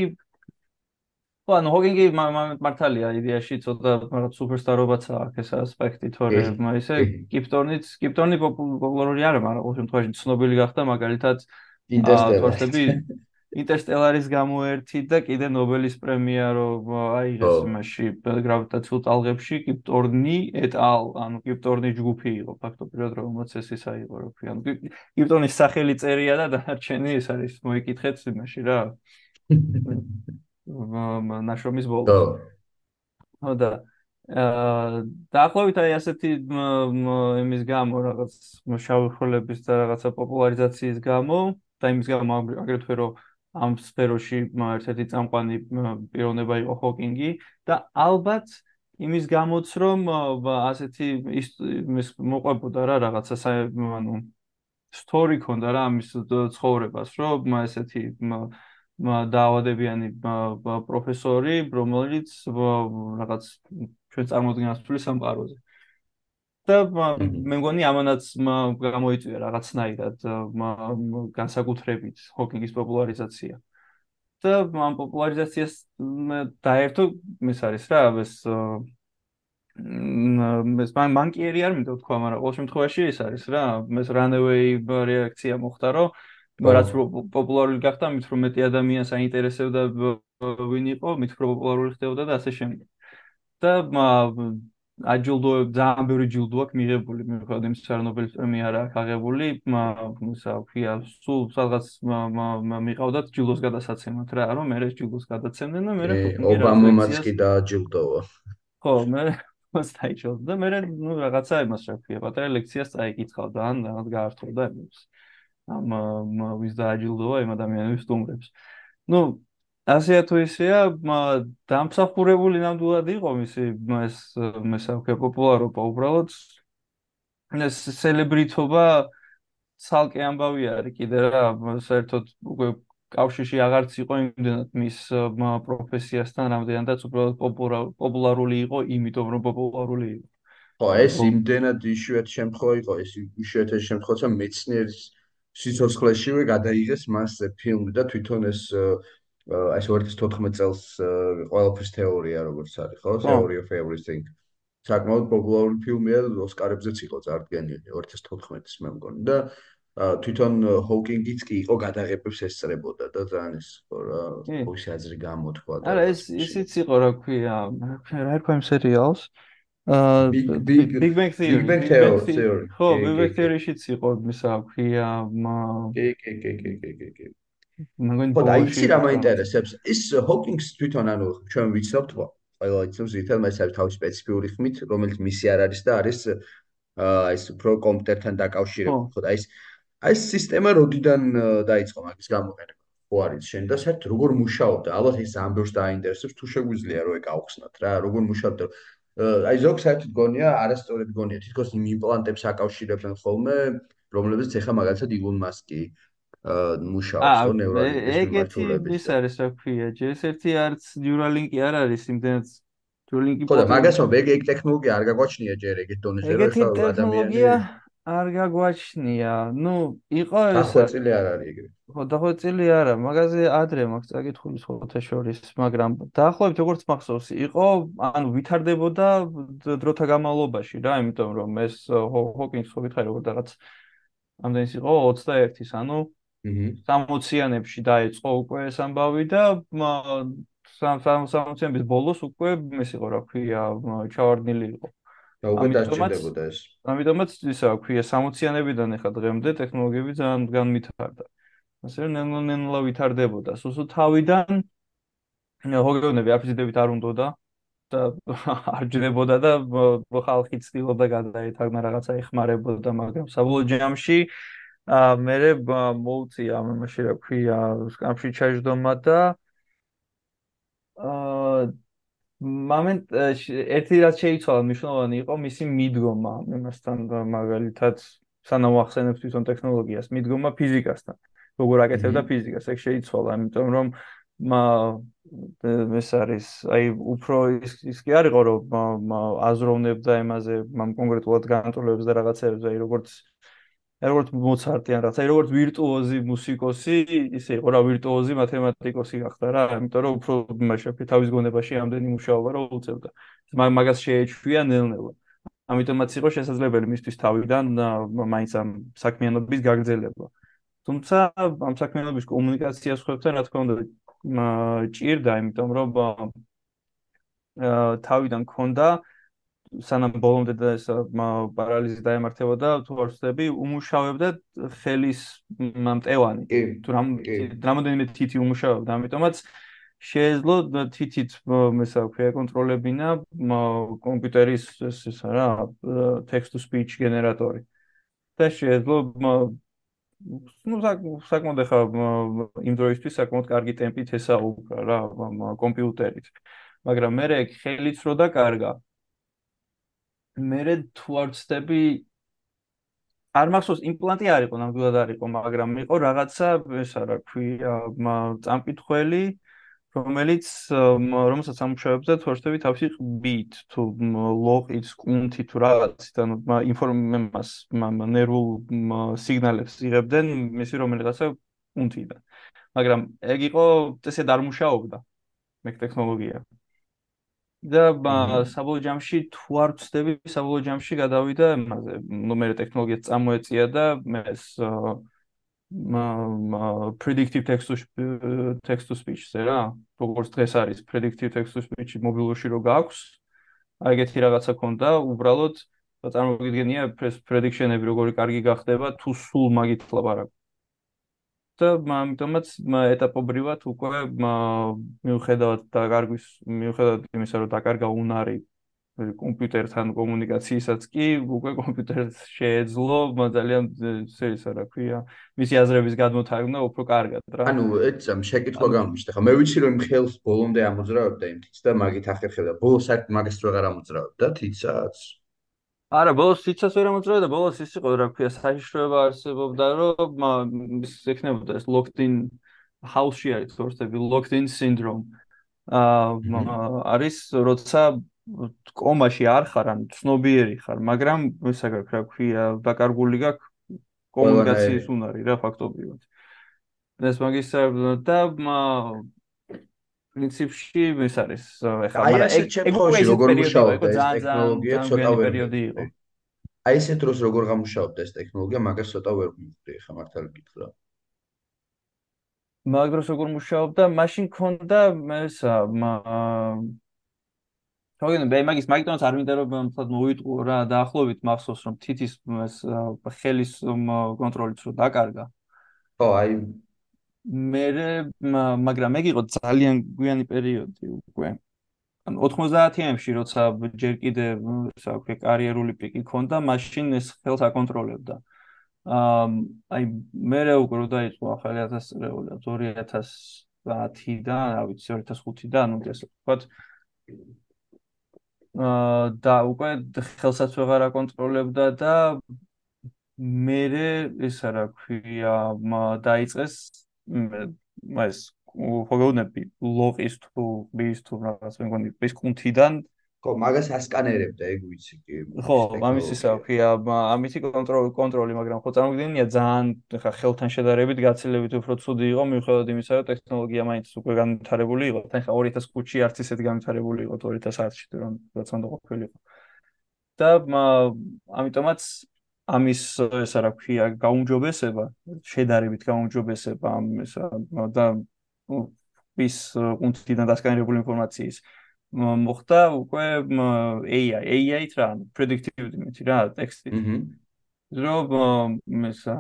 ხო, ანუ ჰოკინგი მართალია იდეაში ცოტა რაღაც სუპერსტარობაც აქვს ეს ასპექტი, კი, თორემ ისე კი. კიპტორნიც, კიპტორნი პოპულარული არა, მაგრამ ყოველ შემთხვევაში ცნობილი გახდა მაგალითად თორსტები ინტერსტელარი. ინტერსტელარის გამო ერთი და კიდე ნობელის პრემია რომ აიღეს ხო. იმაში გრავიტაციულ ტალღებში კიპტორნი et al, ანუ კიპტორნის ჯგუფი იყო ფაქტობრივად, რომელმაც ეს ის აიღო, რო ქვია. ანუ კიპტორნის სახელი წერია და დანარჩენი ეს არის მოიკითხეთ იმაში რა. ნაშრომის ხო. ბოლოს. ხო და აა დაახლოებით აი ასეთი იმის გამო რაღაც შავი ხვრელების და რაღაცა პოპულარიზაციის გამო და იმის გამო აგრეთვე რომ ამ სფეროში ერთ-ერთი წამყვანი პიროვნება იყო ჰოკინგი და ალბათ იმის გამოც რომ ასეთი ის მოყვებოდა რა რაღაცა ანუ სტორი ქონდა რა ამის ცხოვრებას რომ ესეთი დაავადებიანი პროფესორი, რომელიც რაღაც ჩვენ წარმოადგენს თulis სამყაროზე. და მე მგონი ამანაც გამოიწვია რაღაცნაირად განსაკუთრებით ჰოკინგის პოპულარიზაცია. და ამ პოპულარიზაციას დაერთო ეს არის რა, ეს ეს მანკიერი არ მინდა თქვა, მაგრამ ყოველ შემთხვევაში ეს არის რა, ეს runaway რეაქცია მოხდა, რომ რაც პოპულარული გახდა, მით რომ მეტი ადამიანს აინტერესებდა ვინ იყო, მით უფრო პოპულარული ხდებოდა და ასე შემდეგ. და აჯილდოებ ძალიან ბევრი ჯილდო აქვს მიღებული, მიუხედავად იმისა, რომ ნობელის პრემია არ აქვს აღებული, ისა ქვია, სულ სადღაც მიყავდათ ჯილდოს გადასაცემად რა, რომ მე ეს ჯილდოს გადაცემდნენ და მე ჰოკინგი რაღაც ობამამაც ლექციას კი დააჯილდოვა. ხო, მე მას დაიჭირდა და მე ნუ რაღაცა იმას შეგვია, პატარა ლექციას წაიკითხავდა ან რაღაც გაართულდა იმას. ამ ვის დააჯილდოვა იმ ადამიანებს სტუმრებს. ნუ ასეა თუ ისეა, დამსახურებული ნამდვილად იყო მისი ეს მესაკე პოპულარობა უბრალოდ ეს სელებრიტობა ცალკე ამბავი არის კიდე რა, საერთოდ უკვე კავშირში აღარც იყო იმდენად მის პროფესიასთან, რამდენადაც უბრალოდ პოპულარული იყო, იმიტომ რომ პოპულარული იყო. ხო, ეს იმდენად იშვიათი შემთხვევა იყო, ეს იშვიათი შემთხვევა, მეცნიერის სიცოცხლეშივე გადაიღეს მას ფილმი და თვითონ ეს ეს two thousand fourteen წელს ყველაფრის თეორია როგორც არის, ხო? Theory of Everything. საკმაოდ პოპულარული ფილმია, ოსკარებზეც იყო წარდგენილი two thousand fourteen-ის მე მგონი და თვითონ ჰოკინგიც კი იყო გადაღებებს ესწრებოდა და ძალიან ეს იყო რა, კი. თავისი აზრი გამოთქვა და არა რაღაც ეს მაშინ. ისიც იყო რა ქვია, რა ერქვა იმ სერიალს? აა Big Big Big Bang Big Theory, Bang Big Bang Theo- Theory. Theory. ხო, კი, Big კი, Bang კი. Theory-შიც იყო ისა ქვია, კი, კი, კი, კი, კი, კი, კი, კი. მეგონი ხო და იცი ბოლოში რა თამაში. მაინტერესებს? ის ჰოკინგს თვითონ ანუ ჩვენ ვიცნობთ, ყველა იცნობს ზითელ მას არის თავის სპეციფიური ხმით, რომელიც მისი არ არის და არის აა ის უფრო კომპიუტერთან ხო. დაკავშირებული. ხო და ის აი ეს სისტემა როდიდან აა, დაიწყო მაგის გამოყენება? ხო არის შენ და საერთოდ როგორ მუშაობდა? ალბათ ეს ამბებს დაინტერესებს თუ შეგვიძლია რომ ეკავხსნათ რა, როგორ მუშაობდა? აა, აი ზოგ საერთოდ გონია, არასწორად გონია, თითქოს იმ იმპლანტებს აკავშირებენ ხოლმე, რომლებიც ეხა მაგალითად ილონ მასკი აა მუშაობს აა ხო ნევრალინკის ეგეთი მიმართულებით ის და არის რა ქვია, ჯერ ერთი არც Neuralink-ი არ არის, იმდენად Neuralink-ი ხო და პოტენცია. მაგას მომ ეგ ეგ ტექნოლოგია არ გაგვაჩნია ჯერ ეგეთ დონეზე რომ ეგეთი ეხლა ადამიანი ტექნოლოგია არ გაგვაჩნია. ნუ იყო ესა დახვეწილი არ არის ეგრე. ხო დახვეწილი არა, მაგაზე ადრე მაქვს წაკითხული სხვათა შორის, მაგრამ დაახლოებით როგორც მახსოვს, იყო ანუ ვითარდებოდა დ- დროთა განმავლობაში რა, იმიტომ რომ ეს ჰოკინგს ხო ვითხარი როგორ რაღაც ამდენის იყო ოცდაერთის, ანუ აჰა. სამოციანებში დაიწყო უკვე ეს ამბავი და მა- სამ სამ სამოციანების ბოლოს უკვე ეს იყო რა ქვია, მა- ჩავარდნილი იყო. და უკვე ამიტომაც დასჭირდებოდა ეს. ამიტომაც ისა ქვია სამოციანებიდან ახლა დღემდე ტექნოლოგიები ძალიან განვითარდა. ასე რომ ნელ-ნელა ვითარდებოდა. სუსუ თავიდან ჰოგეონები არფიზიდებით არ უნდოდა და არ ჯდებოდა და բ- ხალხი ცდილობდა გადაეთარგმნა რაღაცა ეხმარებოდა, მაგრამ საბოლოო ჯამში აა მე მოუწია ამ იმაში რა ქვია, სკამში ჩაჯდომა და აა მომენტ ერთი რაც შეიცვალა მნიშვნელოვანი იყო მისი მიდგომა იმასთან და მაგალითად სანამ ახსენებს თვითონ ტექნოლოგიას მიდგომა ფიზიკასთან როგორ აჰა. აკეთებდა ფიზიკას ეგ შეიცვალა იმიტომ რომ მა ეს არის აი უფრო ის ის კი არ იყო რომ მა- მა- აზროვნებდა იმაზე მამ კონკრეტულად განტოლებებს და რაღაცებს აი როგორც როგორც მოცარტი ან რაღაც აი როგორც ვირტუოზი მუსიკოსი ისე იყო რა ვირტუოზი მათემატიკოსი გახდა რა იმიტომ რომ უფრო იმაში თავის გონებაში ამდენი მუშაობა რა უწევდა მაგ- მაგას შეეჩვია ნელ-ნელა ამიტომაც იყო შესაძლებელი მისთვის თავიდან ა, მაინც ამ საქმიანობის გაგრძელება თუმცა ამ საქმიანობის კომუნიკაცია სხვებთან რა თქმა უნდა მა- ჭირდა იმიტომ რომ ა, თავიდან ქონდა სანამ ბოლომდე და ეს მა- პარალიზი დაემართებოდა თუ არ ვცდები უმუშავებდა ხელის მა, მტევანი კი, თუ რამ კი. რამოდენიმე თითი უმუშავებდა ამიტომაც შეეძლო თითით ესა ქვია კონტროლებინა მა- კომპიუტერის ეს ისა რა text to speech გენერატორი და შეეძლო მა- ну საკმაოდ ახლა იმ დროისთვის საკმაოდ კარგი ტემპით ესაუბრა რა მა- კომპიუტერით მაგრამ მე ხელიც რო დაკარგა მე თუ არ ვცდები არ მახსოვს იმპლანტი არ იყო ნამდვილად არ იყო მაგრამ იყო რაღაცა ესა რა ქვია მა- წამკითხველი რომელიც მა, რომელსაც ამუშავებდა თუ არ ვცდები თავისი ყბით თუ მა, ლოყით კუნთით თუ რაღაცით ანუ მა- ინფორმებას მა- მა- ნერვულ მა, სიგნალებს იღებდნენ მისი რომელიღაცა კუნთიდან მაგრამ ეგ იყო წესად არ მუშაობდა მე ტექნოლოგია და აჰა. მა- საბოლოო ჯამში თუ არ ვცდები საბოლოო ჯამში გადავიდა იმაზე ნუ მე ტექნოლოგიას წამოეწია და მე ეს აა, მა- მა- predictive text to sp- text to speech-ზე რა როგორც დღეს არის predictive text to speech მობილურში რო გაქვს აი ეგეთი რაღაცა ქონდა უბრალოდ წარმოგიდგენია prediction-ები როგორი კარგი გახდება თუ სულ მაგით ლაპარაკ და ამიტომაც მა- ეტაპობრივად უკვე მა- მიუხედავად დაკარგვის მიუხედავად იმისა რომ დაკარგა უნარი კომპიუტერთან კომუნიკაციისაც კი უკვე კომპიუტერს შეეძლო მა- ძალიან ესე ისა რა ქვია მისი აზრების გადმოთარგმნა უფრო კარგად რა ანუ ეცამ შეკითხვა ანუ გამიშთა ხა მე ვიცი რომ იმ ხელს ბოლომდე ამოძრავებდა იმ თითს და მაგით ახერხებდა ბოლოს საერთოდ მაგას რო აღარ ამოძრავებდა თითსაც არა ბოლოს სიცოცხლე ვერ ამოძრავდა ბოლოს ის იყო რა ქვია საშიშროება არსებობდა რომ მა- ის ექნებოდა ეს locked in house-ში არის თორსები locked in syndrome აა აჰა. მა- არის როცა კომაში არ ხარ ან ცნობიერი ხარ მაგრამ ისა გაქვს რა ქვია დაკარგული გაქვს ყველანაირი კომუნიკაციის უნარი რა ფაქტობრივად ეს მაგის და მა- პრინციპში ეს არის და ეხლა აი მაგრამ ეგ ასეთ ეგ უკვე შემთხვევაში ისეთ როგორ პერიოდი იყო იყო მუშაობდა ეს ძალიან ძალიან ტექნოლოგია ძალიან ცოტა გვიანი ვერ პერიოდი იყო მივხვდი აი ესე დროს როგორ გამუშავებდა ეს ტექნოლოგია, მაგას ცოტა ვერ მივხვდი, ხა მართალი გითხრა. მაგ დროს როგორ მუშაობდა, მაშინ ქონდა ესა თორემ მე მაგის მაგიტომაც არ მინდა რომ მთლად მოვიტყუო რა, დაახლოებით მახსოვს რომ თითის ეს ხელის კონტროლიც რო დაკარგა. ხო, აი მე მაგრამ ეგ იყო ძალიან გვიანი პერიოდი უკვე. ანუ ოთხმოცდაათიანებში როცა ჯერ კიდე რა ვქვი კარიერული პიკი ქონდა, მაშინ ეს ხელს აკონტროლებდა. აა აი მე უკვე რო დაიწყო ახალი ათასწლეული ორი ათას ათიდან, რა ვიცი ორი ათას ხუთიდან, ანუ ესე ვთქვათ აა და უკვე ხელსაც ვეღარ აკონტროლებდა და მერე ესა რა ქვია დაიწყეს ეს ფოგონები ლოყის თუ ბის თუ რაღაც მე მგონი ბის კუნთიდან ხო, მაგას ასკანერებდა, ეგ ვიცი კი, ხო ის ამის ისა ტექნოლოგია. ქვია ამითი კონტროლი კონტროლი მაგრამ ხო წარმოგიდგენია ძალიან ხა ხელთან შედარებით გაცილებით უფრო ცუდი იყო მიუხედავად იმისა რომ ტექნოლოგია მაინც უკვე განვითარებული იყო თან ხა ორი ათას ხუთში არც ისეთი განვითარებული იყო თუ ორი ათას ათში რომ რაც უნდა ყოფილიყო და ამიტომაც ამის ესა რა ქვია გაუმჯობესება შედარებით გაუმჯობესება ამ ესა და ის კუნთიდან დასკანირებული ინფორმაციის მოხდა უკვე ეი აი ეი აი-ით რა predictive იმითი რა ტექსტით აჰა. რომ ესა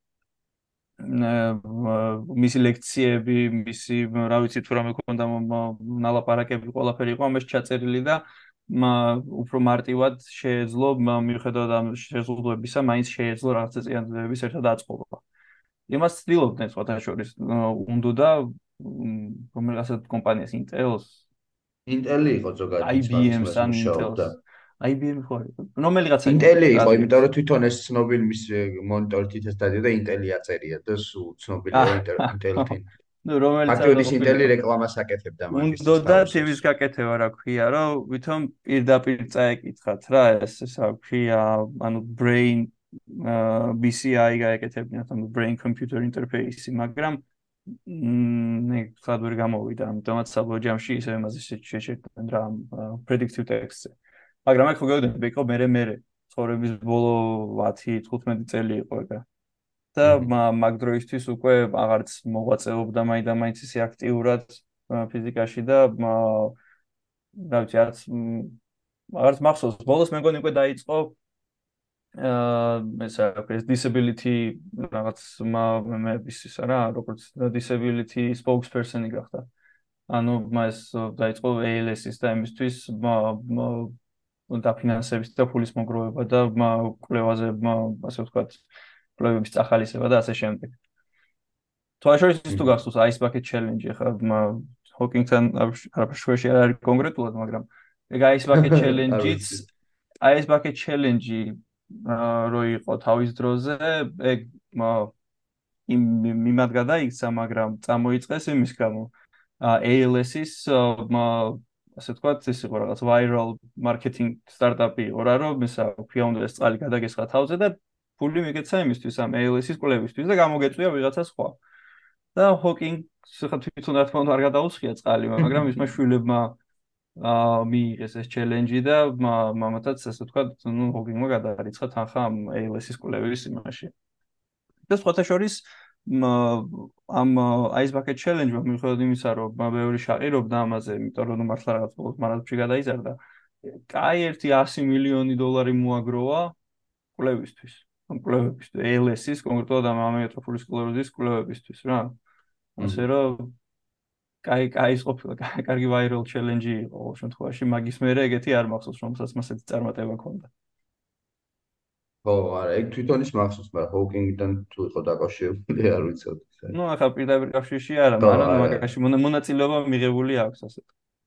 მისი ლექციები, მისი რა ვიცი თუ რამე ქონდა ნალაპარაკები ყველაფერი იყო ამაში ჩაწერილი და უფრო მარტივად შეეძლო მიუხედავად ამ შეზღუდვებისა, მაინც შეეძლო რაღაცა წინადადების ერთად აწყობა. იმას ცდილობდნენ სხვათა შორის უნდა და რომელიღაცა კომპანიას Intel-ს Intel-ი იყო ზოგადად ვინც მაგის IBM-ს მას ან მუშაობდა. Intel-ს IBM ხო რომელიღაცა იყო Intel-ი იყო, იმიტომ რაზმის რომ თვითონ ეს ცნობილი მის მონიტორი თითქოს დადიოდა Intel-ი აწერია და სულ ცნობილია Intel-თი. ნუ რომელიც არ ფაქტობრივად ის Intel-ი ყოფილიყო რეკლამას აკეთებდა მაგის უნდა და თავისას. თემის გაკეთება რა ქვია რომ ვითომ პირდაპირ წაეკითხათ რა ეს ესა ქვია ანუ brain ბი სი აი გაეკეთებინათ ანუ brain computer interface მაგრამ მე ხად ვერ გამოვიდა ამიტომაც საბოლოო ისე იმაზე შეჭერდნენ რა predictive text-ზე მაგრამ აქ ხო გეუბნები იყო მე მე ცხოვრების ბოლო ათი თხუთმეტი წელი იყო ეგა და მაგ დროისთვის უკვე აღარც მოღვაწეობდა მაინდა-მაინც ისე აქტიურად ფიზიკაში და რა ვიცი არც აღარც მახსოვს ბოლოს მე მგონი უკვე დაიწყო აა ესა ეს disability რაღაც მე ისისა რა როგორც disability spokesperson-ი გახდა ანუ მას დაიწყო ეი ელ ეს-ის და იმისთვის დაფინანსების და ფულის მოგროვება და კვლევაზე ასე ვთქვათ კვლევების წახალისება და ასე შემდეგ. თვალშორის ის თუ გახსოვს Ice Bucket Challenge ხა ჰოკინგთან არაფერში არ არის კონკრეტულად, მაგრამ ეგ Ice Bucket Challenge-იც Ice Bucket Challenge-ი რო იყო თავის დროზე, ეგ იმ მიმად გადაიქცა, მაგრამ წამოიწყეს იმის გამო ეი ელ ეს-ის ასე ვთქვათ, ეს იყო რაღაც viral marketing startup-ი იყო რა, რომ ისა ქვია უნდა ეს წყალი გადაგესხა თავზე და ფული მიგეცა იმისთვის ამ ეი ელ ეს-ის კვლევისთვის და გამოგეწვია ვიღაცა სხვა. და ჰოკინგს ხა თვითონ რა თქმა უნდა არ გადაუცხია წყალი, მაგრამ ისმა შვილებმა აა მიიღეს ეს ჩელენჯი და მამათაც ასე ვთქვათ, ნუ ჰოკინგმა გადაარიცხა თანხა ამ ეი ელ ეს-ის კვლევის იმაში. და სხვათა შორის ამ Ice Bucket Challenge-მა მიუხედავად იმისა, რომ ბევრი შაყირობდა ამაზე, იმიტომ რომ მართლა რაღაც ბოლოს მარადში გადაიზარდა, კაი ერთი ასი მილიონი დოლარი მოაგროვა კვლევისთვის. ამ კვლევებისთვის, ეი ელ ეს-ის, კონკრეტულად ამ ამიოტროფული სკლეროზის კვლევებისთვის რა. ასე რომ კაი კაი ის ყოფილა, კარგი viral challenge-ი იყო ყოველ შემთხვევაში, მაგის მერე ეგეთი არ მახსოვს, რომელსაც მასეთი წარმატება ჰქონდა. ხო, არა, ეგ თვითონ ის მახსოვს, მაგრამ ჰოკინგიდან თუ იყო დაკავშირებული, არ ვიცოდი. ნუ ახლა პირდაპირ კავშირში არა, მაგრამ მაგაში მონაწილეობა მიღებული აქვს ასე.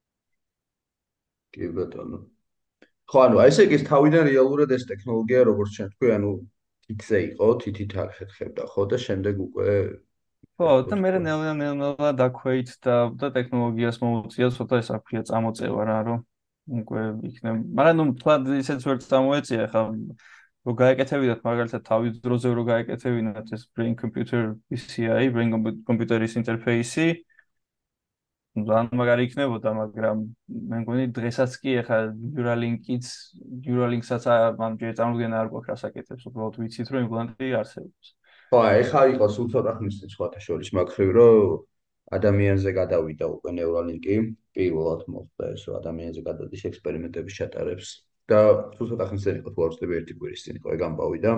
კი ბატონო. ხო, ანუ აი ესე ის თავიდან რეალურად ეს ტექნოლოგია როგორც ჩვენ თქვი, ანუ თითზე იყო, თითით ახერხებდა, ხო და შემდეგ უკვე ხო, და მე ნელ-ნელა დაქვეით და და ტექნოლოგიას მოუწია ცოტა ეს აქვია წამოწევა რა, რომ უკვე იქნება. მაგრამ ნუ თვად ისეც ვერ წამოეწია ხა რო გაეკეთებინათ მაგალითად თავის დროზე რო გაეკეთებინათ ეს brain computer ბი სი აი brain computer interface-ი ძალიან მაგარი იქნებოდა, მაგრამ მე მგონი დღესაც კი ახლა Neuralink-იც Neuralink-საც ამ ჯერ წარმოდგენა არ გვაქვს ასაკეთებს, უბრალოდ ვიცით რომ იმპლანტი არსებობს. ხო, ეხლა იყო სულ ცოტა ხნის წინ სხვათა შორის მაგხრივ, რომ ადამიანზე გადავიდა უკვე ნევრალინკი, პირველად მოხდა ეს, რომ ადამიანზე გადადის ექსპერიმენტების ჩატარებს და სულ ცოტა ხნის წინ იყო, თუ არ ვცდები, ერთი კვირის წინ იყო ეგ ამბავი და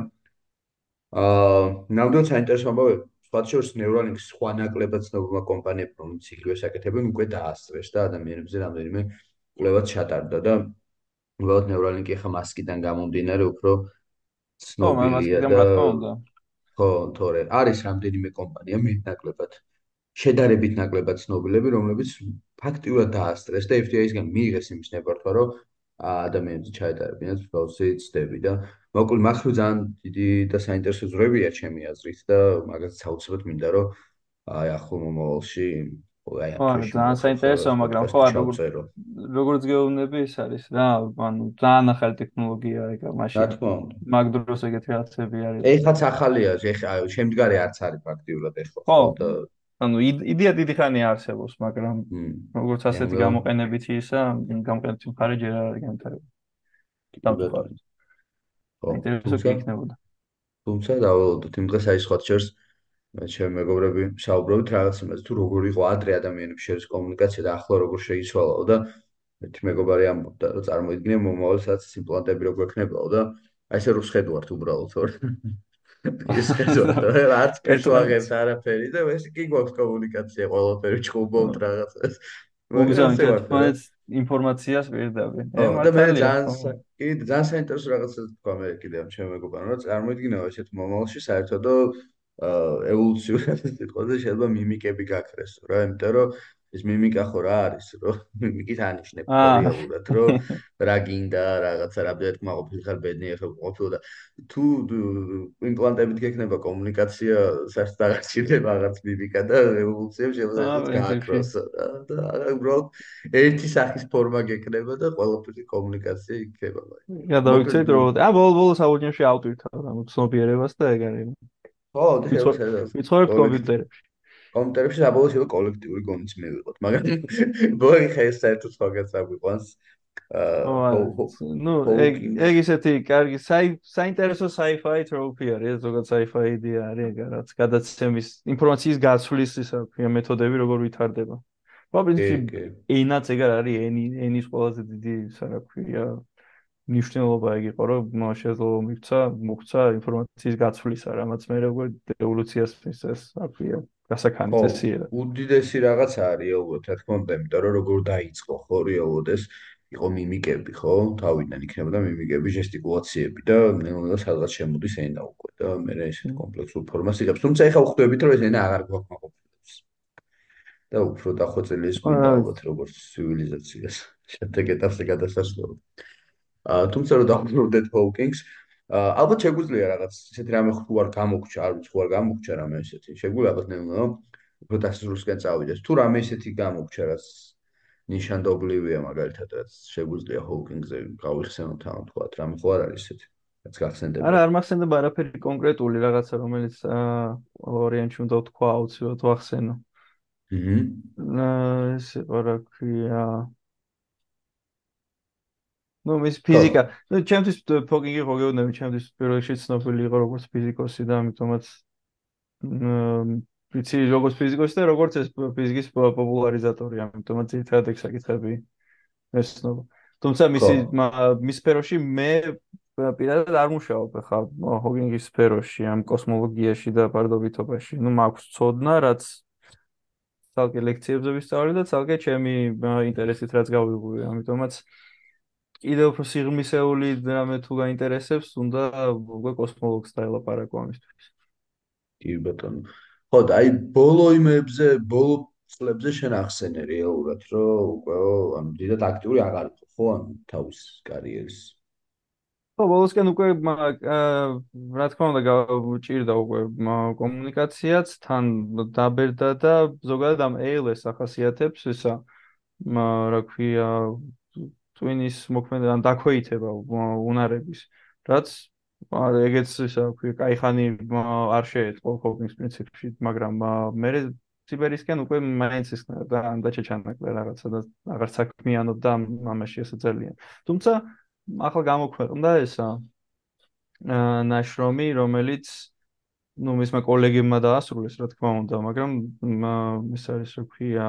აა ნამდვილად საინტერესო ამბავი, სხვათა შორის ნევრალინკის სხვა ნაკლებად ცნობილმა კომპანიებმა, რომლებიც იგივეს აკეთებენ, უკვე დაასწრეს და ადამიანებზე რამდენიმე კვლევაც ჩატარდა და უბრალოდ ნევრალინკი ახლა მასკიდან გამომდინარე უფრო ხო, მაგრამ ცნობილია მასკიდან და რა თქმა უნდა. ხო, თორე არის რამდენიმე კომპანია მეტნაკლებად შედარებით ნაკლებად ცნობილები, რომლებიც ფაქტიურად დაასწრეს და ეფ დი აი-სგან მიიღეს იმის ნებართვა, რომ ადამიანებს ჩაეტარებინათ მსგავსი ცდები და მოკლედ მახრივ ძალიან დიდი და საინტერესო ძრებია ჩემი აზრით და მაგაც საოცრად მინდა რომ აი ახლო მომავალში აი ამ ხო, თვეში უნდა ძალიან ხალხო რაღაც საინტერესოა, მაგრამ ხო, პოდკასტი არ როგორ ჩავწერო. როგორც გეუბნები ის არის რა, ანუ ძალიან ახალი ტექნოლოგია ეგ რა მაშინ თქმა უნდა. მაგ დროს ეგეთი რაღაცები არის. ეხაც ახალია, ეხა შემდგარი არც არის ფაქტიურად ეხლა ხო, ხო და ანუ იდ- იდეა დიდი ხანი არსებობს, მაგრამ მ როგორც ასეთი ნელ-ნელა გამოყენებითი ისა, გამოყენებითი მხარე ჯერ არ არის განვითარებული. კი დავთვალოთ. ბატონო. ხო, საინტერესო თუმცა კი იქნებოდა. თუმცა დავალოდოთ იმ დღეს აი სხვა შორს მე ჩემ მეგობრები საუბრობთ რაღაც იმაზე თუ როგორ იყო ადრე ადამიანების შორის კომუნიკაცია და ახლა როგორ შეიცვალაო და ერთი მეგობარი ამბობდა რომ წარმოიდგინე მომავალ სადაც იმპლანტები როგორ ექნებაო და აი ესე რომ შედვართ უბრალოდ თორე ის შეძვართ რა არც კეშო აღებთ ერთმანეთს არაფერი და ეს კი გვაქვს კომუნიკაცია ყველაფერი ჭუბობთ რაღაცას მაგრამ მოგზავნით ასე ვართ რა ერთმანეთს ინფორმაციას პირდაპირ. ხო ე და მე მართალია, ძალიან ხო. სა- კი ძალიან საინტერესო რაღაცა თქვა მე კიდე ამ ჩემ მეგობარმა რომ წარმოიდგინე ესეთ მომავალში საერთოდო აა ევოლუციურად სიტყვაზე შეიძლება მიმიკები გაქრეს რა იმიტომ რომ ეს მიმიკა ხო რა არის რომ მიმიკით ანიშნებ ხო აა. რეალურად რომ რა გინდა რაღაცა რამდენად კმაყოფილი ხარ ბედნიერ ხო ყოფილ და თუ დ- იმპლანტებით გექნება კომუნიკაცია საერთოდ აღარ ჭირდება რაღაც მიმიკა და ევოლუციამ შეიძლება აა, ესეც პრინციპში. გააქროს რა და არა უბრალოდ ერთი სახის ფორმა გექნება და ყველაფერი კომუნიკაცია იქნება მაგ. მოკლედ გადავიქცეთ რობოტი. აა, ბოლო-ბოლო საუკუნეში ავტვირთავ ამ ცნობიერებას და ეგ არის. ხო, და ვიცხო, შეიძლება ვიცხოვრებთ კოლექტივ კომპიუტერებში. კომპიუტერებში საბოლოო შეიძლება კოლექტიური გონიც მივიღოთ, მაგრამ ბოი ხე საერთოდ სხვაგან საგვიყვანს ხო, აა არა. ნუ ეგ ჰოუკინგს ეგ ისეთი კარგი საი საინტერესო sci-fi ტროპი არის, ზოგადად sci-fi იდეა არის, ეგ რაც გადაცემის ინფორმაციის გაცვლის ისა ქვია მეთოდები როგორ ვითარდება. ხო, კი პრინციპში კი ენაც ეგ არ არის, ენი ენის ყველაზე დიდი რა ქვია მნიშვნელობა ეგ იყო, რომ მა შეძლო მიქცა, მოქცა ინფორმაციის გაცვლისა, რამაც მე როგორ ევოლუციას მისცეს, რა ქვია, გასაქანი ხო, წესიერად. უდიდესი რაღაცაა რეალურად, რა თქმა უნდა, იმიტომ რომ როგორ დაიწყო, ხო, რეალურად ეს იყო მიმიკები, ხო? თავიდან იქნებოდა მიმიკები, ჟესტიკულაციები და ნელ-ნელა სადღაც შემოდის ენა უკვე და მე ესეთ კომპლექსურ ფორმას იღებს. თუმცა ეხლა ვხვდებით, რომ ეს ენა აღარ გვაქვს მაყოფილებს. და უფრო დახვეწილი ის გვინდა აა, ალბათ როგორც ცივილიზაციას. შემდეგ ეტაპზე გადასასვლელად. აა თუმცა რომ დავუბრუნდეთ ჰოუკინგს, აა ალბათ შეგვიძლია რაღაც ისეთი რამე ხო არ გამოგჩა, არ ვიცი ხო არ გამოგჩა რამე ისეთი. შეგვიძლია ალბათ ნელ-ნელა უფრო დასასრულისკენ წავიდეს. თუ რამე ისეთი გამოგჩა, რაც ნიშანდობლივია მაგალითად, რაც შეგვიძლია ჰოუკინგზე გავიხსენოთ ამ თქვა, რამე ხო არ არის ისეთი, რაც არა, გახსენდებოდა. არ მახსენდება არაფერი კონკრეტული რაღაცა, რომელიც აა ვარიანტი უნდა ვთქვა აუცილებლად ვახსენო. ჰმმ. აა ეს იყო რა ქვია. ნუ მის ხო, ფიზიკა, ნუ ჩემთვის ფოკინგი ხო გეუბნები, ჩემთვის პირველ რიგში ცნობილი იყო როგორც ფიზიკოსი და ამიტომაც მ, ვიცი როგორც ფიზიკოსი და როგორც ეს ფიზიკის პო- პოპულარიზატორი, ამიტომაც ერთად ეგ საკითხები ესწნობა. თუმცა ხო. მისი მა- მის სფეროში მე პირადად არ მუშაობ ხა ჰოკინგის სფეროში, ამ კოსმოლოგიაში და ფარდობითობაში. ნუ მაქვს ცოდნა, რაც ცალკე ლექციებზე ვისწავლე და ცალკე ჩემი ა, ინტერესით რაც გავიგული. ამიტომაც კიდევ უფრო სიღრმისეული რამე თუ გაინტერესებს, უნდა უკვე კოსმოლოგს დაელაპარაკო ამისთვის. კი ბატონო. ხო და აი ბოლო იმებზე, ბოლო წლებზე შენ ახსენე რეალურად, რომ უკვე ანუ დიდად აქტიური აღარ იყო, ხო? ანუ თავის კარიერის. ხო, ბოლოსკენ უკვე მა- აა, რა თქმა უნდა გავჭირდა უკვე მა- კომუნიკაციაც თან დაბერდა და ზოგადად ამ ეი ელ ეს ახასიათებს ისა მა- რა ქვია ტვინის მოქმედება ან დაქვეითება უ- უნარების რაც ა, ეგეც ისა ქვია кайხანი არ შეეწყო ჰოკინგს პრინციპში მაგრამ ა, მე სიბერისკენ უკვე მაინც ის და ანდაჩა ჩანაკლე რაღაცა და აღარ საქმიანობდა ამ ამაში ესე ძალიან. თუმცა ახლა გამოქვეყნდა ესა აა, ნაშრომი, რომელიც ნუ მისმა კოლეგებმა დაასრულეს, რა თქმა უნდა, მაგრამ მ, ის არის რა ქვია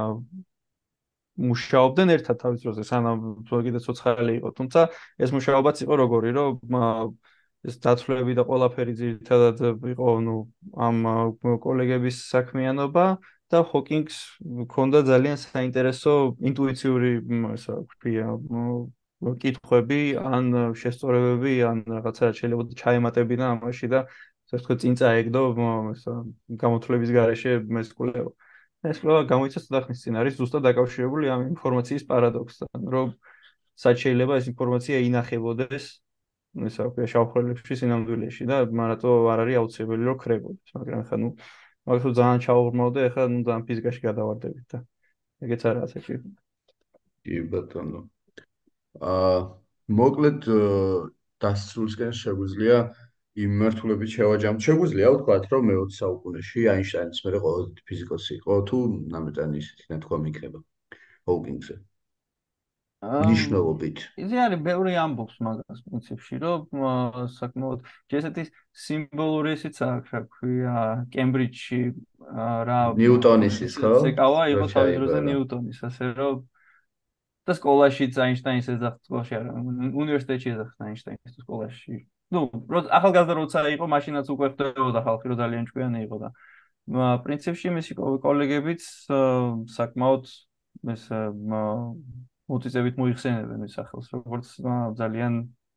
მუშაობდნენ ერთად თავის დროზე, სანამ კიდე ცოცხალი იყო. თუმცა ეს მუშაობაც იყო როგორი, რომ მა, ეს დათვლები და ყველაფერი ძირითადად იყო, ნუ ამ ა, კოლეგების საქმიანობა და ჰოკინგს ჰქონდა ძალიან საინტერესო ინტუიციური м, ესა ქვია м, კითხვები, ან შესწორებები, ან რაღაცა შეიძლება ჩაემატებინა ამაში და ასე ვთქვათ წინ წაეგდო м, ესა გამოთვლების გარეშე ეს კვლევა. ეს კვლევა გამოიცა ცოტა ხნის წინ არის ზუსტად დაკავშირებული ამ ინფორმაციის პარადოქსთან, რომ სად შეიძლება ეს ინფორმაცია ინახებოდეს ესა ვქვია შავხელებში სინამდვილეში და მარტო არ არის აუცილებელი რომ ქრებოდეს, მაგრამ ხა ნუ მაგას თუ ძალიან ჩაუღრმავდე, ახლა ნუ ძალიან ფიზიკაში გადავარდებით და ეგეც არაა საჭირო. კი ბატონო. აა მოკლედ აა, დასრულისკენ შეგვიძლია იმ მიმართულებით შევაჯამოთ. შეგვიძლია ვთქვათ, რომ მე-ოცდაათე საუკუნეში აინშტაინის მერე ყველაზე დიდი ფიზიკოსი იყო, თუ ნამდვილად ისეთი ნათქვამი იქნება ჰოუკინგზე. მნიშვნელობით. იზი არის ბევრი ამბობს მაგას პრინციპში, რომ ა, საკმაოდ ჯერ ესეთი სიმბოლური ისიც აქვს, რა ქვია, კემბრიჯში ა, რა ნიუტონის ის, ხო? ზეკავა რო იყო თავის დროზე ჩაიბარა. ნიუტონის, ასე რომ და სკოლაშიც აინშტაინს ეძახთ, სკოლაში არა, უნივერსიტეტში ეძახთ აინშტაინს სკოლაში. ნუ, რო ახალგაზრდა როცა იყო, მაშინაც უკვე ხდებოდა ხალხი, რომ ძალიან ჭკვიანი იყო და ა, პრინციპში მისი კო- კოლეგებიც ა, საკმაოდ ეს ა, მა- მოწიწებით მოიხსენებენ მის სახელს, როგორც ა, ძალიან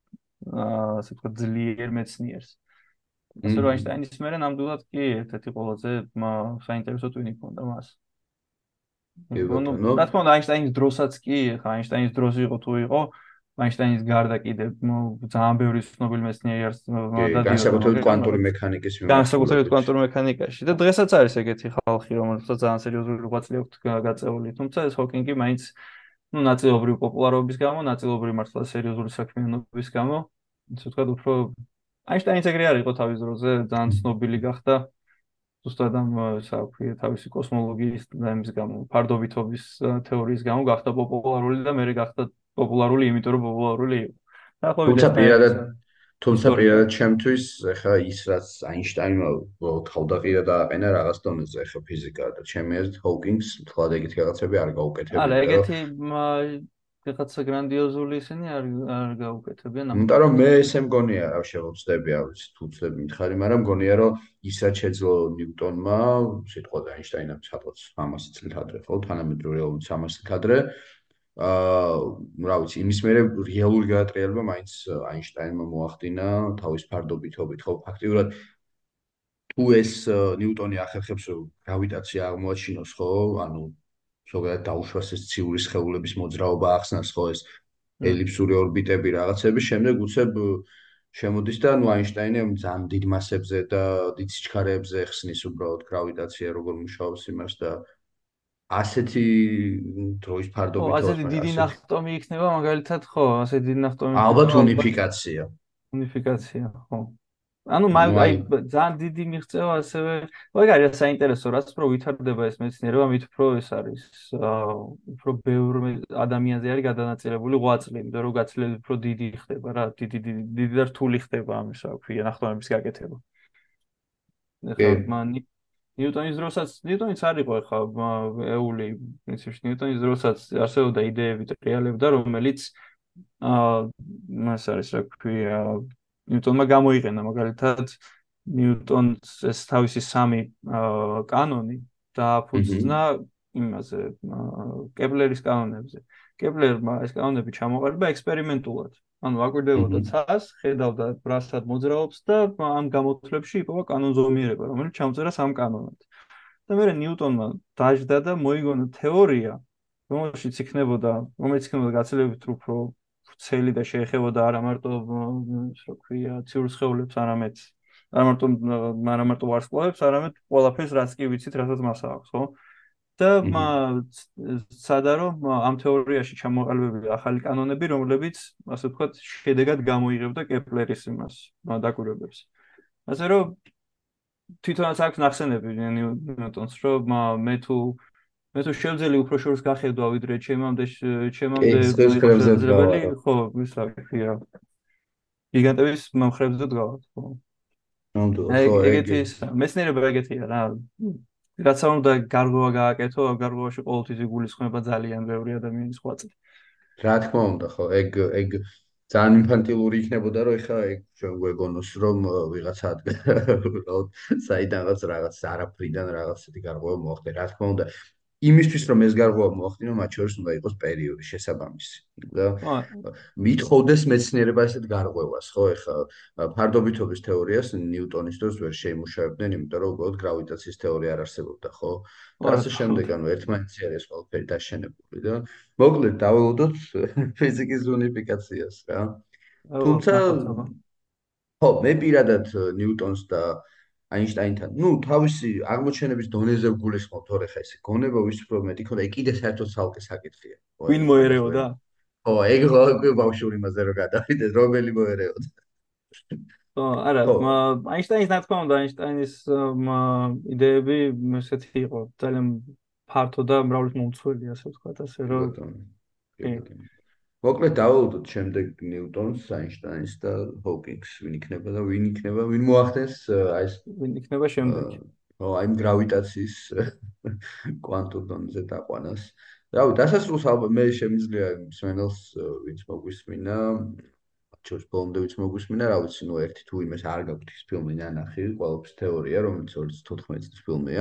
ა, ასე ვთქვათ ძლიერ მეცნიერს. ასე რომ მჰმ. აინშტაინის მერე ნამდვილად კი ერთ-ერთი ყველაზე მა- საინტერესო ტვინი ჰქონდა მას. კი ნუ ბატონო. რა თქმა უნდა აინშტაინის დროსაც კი, ხა აინშტაინის დროს იყო თუ იყო, აინშტაინის გარდა კიდე ნუ ძალიან ბევრი ცნობილი მეცნიერი არის კი, მა, დადიოდა, განსაკუთრებით მაგრამ კვანტური რაღაც მექანიკის განსაკუთრებით მიმართულებით. კვანტურ მექანიკაში და დღესაც არის ეგეთი ხალხი, რომელსაც ძალიან სერიოზული ღვაწლი აქვს გა- გაწეული, თუმცა ეს ჰოკინგი მაინც ნუ ნაწილობრივ პოპულარობის გამო, ნაწილობრივ მართლა სერიოზული საქმიანობის გამო, ისე ვთქვათ, უფრო აინშტაინიც ეგრე არ იყო თავის დროზე, ძალიან ცნობილი გახდა ზუსტად ამ ისა ვქვია თავისი კოსმოლოგიის და იმის გამო, ფარდობითობის ა, თეორიის გამო გახდა პოპულარული და მეორე გახდა პოპულარული, იმიტომ რომ პოპულარული იყო. დაახლოებით თუმცა ესნაირი პირადად ისა თუმცა ისტორია. პირადად ჩემთვის ეხა ის რაც აინშტაინმა თავდაღირა დააყენა რაღაც დონეზე ეხა ფიზიკა და ჩემი აზრით ჰოუკინგს თქვა და ეგეთი რაღაცები არ არა, გაუკეთებინა რომ ეგეთი მა- რაღაცა გრანდიოზული ისინი არ არ გაუკეთებიან იმიტომ რომ მე ნახევარს. ესე მგონია რა შევწდები არის თუ ვწდები მითხარი მაგრამ მგონია რომ ისაც შეძლო ნიუტონმა სიტყვა და აინშტაინამ სადღაც სამასი წლით ადრე ხო თანამედროვე რეალობით სამასი წლით ადრე აა რა ვიცი იმის მერე რეალური გადატრიალება მაინც აინშტაინმა მოახდინა თავის ფარდობითობით ხო ფაქტიურად თუ ეს ა, ნიუტონი ახერხებს რომ გრავიტაცია აღმოაჩინოს ხო ანუ ზოგადად დაუშვას ეს ციური სხეულების მოძრაობა ახსნას ხო ეს მ. ელიფსური ორბიტები რაღაცები შემდეგ უცებ ը, შემოდის და ნუ აინშტაინი ამ ძალიან დიდ მასებზე და დიდ სიჩქარეებზე ხსნის უბრალოდ გრავიტაცია როგორ მუშაობს იმას და ასეთი დროის ხო, ფარდობითობას ასეთი მე დიდი ასეთი ნახტომი იქნება მაგალითად, ხო, ასეთი დიდი ნახტომი იქნება, ალბათ ალბათ უნიფიკაცია უნიფიკაცია, ხო. ანუ ანუ მაგ აი აი ძალიან დიდი მიღწევა ასევე, ხო, ეგ არის საინტერესო, რაც უფრო ვითარდება ეს მეცნიერება, მით უფრო ეს არის, აა, უფრო ბევრ მე- ადამიანზე არის გადანაწილებული ღვაწლი, იმიტომ რომ გაცილებით უფრო დიდი ხდება რა, დიდი დიდი დიდი და რთული ხდება ამის, რა ქვია, ნახტომების გაკეთება. კი ეხლა მან ნიუტონის დროსაც ნიუტონიც არ იყო ეხლა მა- ეული პრინციპში ნიუტონის დროსაც არსებობდა იდეები ტრიალებდა რომელიც აა მას არის რა ქვია ნიუტონმა გამოიყენა მაგალითად ნიუტონს ეს თავისი სამი აა, კანონი მჰმ დააფუძნა იმაზე აა, კეპლერის კანონებზე კეპლერმა ეს კანონები ჩამოყალიბა ექსპერიმენტულად ანუ აკვირდებოდა მჰმ ცას ხედავდა რასად მოძრაობს და ამ გამოთვლებში იპოვა კანონზომიერება რომელიც ჩამოწერა სამ კანონად და მე ნიუტონმა დაждდა და მოიგონა თეორია რომელშიც იქნებოდა რომელიც იქნებოდა გაცილებით უფრო ვრცელი და შეეხებოდა არა მარტო ის რა ქვია ციურ სხეულებს არამედ არა მარტო არა მარტო ვარსკვლავებს არამედ ყველაფერს რაც კი ვიცით რასაც მას აქვს ხო და მჰმ სადა რომ ამ თეორიაში ჩამოყალიბებია ახალი კანონები რომლებიც ასე ვთქვათ შედეგად გამოიღებდა კეპლერის იმას დაკვირვებებს ასე რომ თვითონაც აქვს ნახსენები ნიუ- ნიუტონს, რომ ა, მე თუ მე თუ შევძელი უფრო შორს გახედვა ვიდრე ჩემამდე შ- კი, ჩემამდე სხვის იყო ხრებზე შესაძლებელი, დგავარო. ხო, ის რა ქვია, გიგანტების მომხრებზე დგავართ, ხო. ნამდვილად, აი, ხო, ეგ ეგეთი ის მეცნიერება ეგეთია რა. რაცა უნდა გარღვევა გააკეთო, ამ გარღვევაში ყოველთვის იგულისხმება ძალიან ბევრი ადამიანის ხვაწი. რა თქმა უნდა, ხო, ეგ ეგ ძალიან ინფანტილური იქნებოდა, რომ ეხა ეგ ჩვენ გვეგონოს, რომ э, ვიღაცა უბრალოდ საიდანაც რაღაც არაფრიდან რაღაცეთი გარღვევა მოახდინა. რა თქმა უნდა, იმისთვის რომ ეს გარღვევა მოახდინო, მათ შორის უნდა იყოს პერიოდი შესაბამისი. და ხო, მithოვდეს მეცნიერება ესეთ გარღვევას, ხო, ეხა ფარდობითობის თეორიას ნიუტონის დროს ვერ შეიმუშავებდნენ, იმიტომ რომ უბრალოდ გრავიტაციის თეორია არ არსებობდა, ხო? ხო, და რა ასე თქმა შემდეგ, უნდა. ანუ ერთმანეთში არის ყველაფერი დაშენებული და მოკლედ დაველოდოთ ფიზიკის უნიფიკაციას რა. აუცილებლად თუმცა ნახოთ აბა. ხო, მე პირადად ნიუტონს და აინშტაინთან, ну, თავისი აღმოჩენების დონეზე ვგულისხმობ, თორე ხა ესე გონება ვის უფრო მეტი ქონდა, კიდე საერთოდ ცალკე საკითხია. ხო, ვინ ეგ მაგას ვერ. მოერეოდა? ხო, ეგ ხო ბავშვური მასე რო გადავიდეთ, რომელი მოერეოდა. ხო, არა, ხო, მა- აინშტაინის რა თქმა უნდა, აინშტაინის მა, იდეები ესეთი იყო, ძალიან ფართო და მრავალმომცველი, ასე ვთქვათ, ასე კი რომ ბატონო. კი კი, ბატონო. მოკლედ დაველოდოთ შემდეგ ნიუტონს, აინშტაინს და ჰოკინგს, ვინ იქნება და ვინ იქნება, ვინ მოახდენს э, აი ეს ვინ იქნება შემდეგი. ხო, აი გრავიტაციის კვანტურ დონეზე დაყვანას. რავი, დასასრულს ალბათ მე შემიძლია მსმენელს э, ვინც მოგვისმინა, ჩვენს ბოლომდე ვინც მოგვისმინა, რა ვიცი, ნუ ერთი თუ იმეს არ გაგვთ ის ფილმი ნანახი, ყველაფრის თეორია, რომელიც ორი ათას თოთხმეტი წლის ფილმია.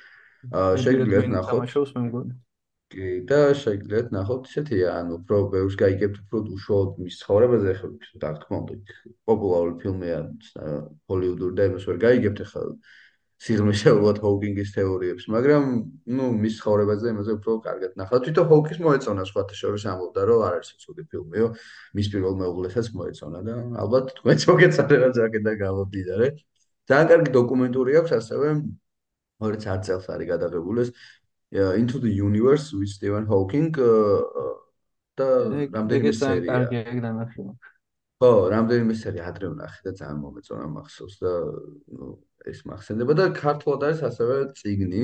აა ნებიერად შეგიძლიათ ვინ ნახოთ. თამაშობს მე მგონი. კი, და შეგიძლიათ ნახოთ ისეთია, ანუ უფრო ბევრს გაიგებთ უფრო უშუალოდ მის ცხოვრებაზე, ხო, რა თქმა უნდა, იქ პოპულარული ფილმია ჰოლივუდური და იმას ვერ გაიგებთ ახლა სიღრმისეულად ჰოუკინგის თეორიებს, მაგრამ ნუ მის ცხოვრებაზე იმაზე უფრო კარგად ნახავთ. თვითონ ჰოუკინგს მოეწონა სხვათა შორის ამბობდა, რომ არ არის ცუდი ფილმიო, მის პირველ მეუღლესაც მოეწონა და ალბათ თქვენც მოგეწონება ჯაკეტა გამოდიდარე. ძალიან კარგი დოკუმენტური აქვს ასევე ორი წელს არის გადაღებული ეს yeah, Into the Universe with Stephen Hawking uh, და ეგ რამდენიმე ეგეც ძალიან სერია. კარგია, ეგ დანახი. ხო, რამდენიმე სერია ადრე ვნახე და ძალიან მომეწონა მახსოვს და ნუ ეს მახსენდება და ქართულად არის ასევე წიგნი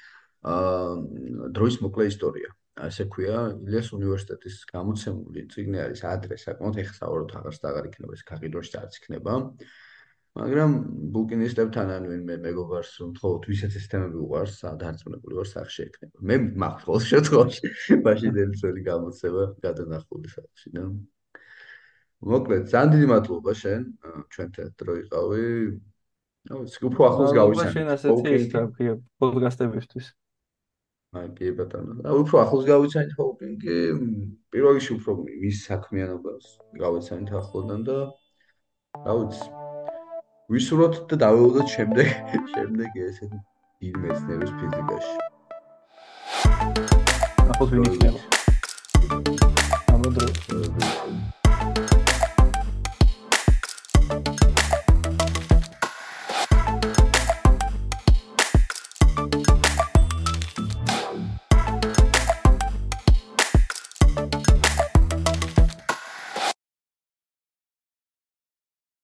აა დროის მოკლე ისტორია. ასე ქვია, ილიას უნივერსიტეტის გამოცემული წიგნი არის ადრე საკმაოდ ეხლა საუბრობთ აღარც და აღარ იქნება ეს ქაღილდოში არც იქნება. მაგრამ ბუკინისტებთან ან ვინმე მეგობარს მთხოვთ, ვისაც ეს თემები უყვარს, დარწმუნებული ვარ, სახში ექნება. მე მაქვს ყოველ შემთხვევაში მაშინ ძველი გამოცემა გადანახული სახში და მოკლედ, ძალიან დიდი მადლობა შენ, აა, ჩვენთან დრო იყავი. აუ, უფრო ახლოს მადლობა შენ გავიცანით ასეთი ის ჰოუკინგი. რა ქვია პოდკასტებისთვის. აი, კი ბატონო. აუ, უფრო ახლოს გავიცანით ჰოუკინგი. პირველ რიგში უფრო მის საქმიანობას გავიცანით ახლოდან და რა ვიცი, ვისურვოთ და დავეულოთ შემდეგ შემდეგ ესეთი დიდი მეცნიერების ფიზიკაში. ნახოთ ვინ იქნება. დროებით. ამ დროს.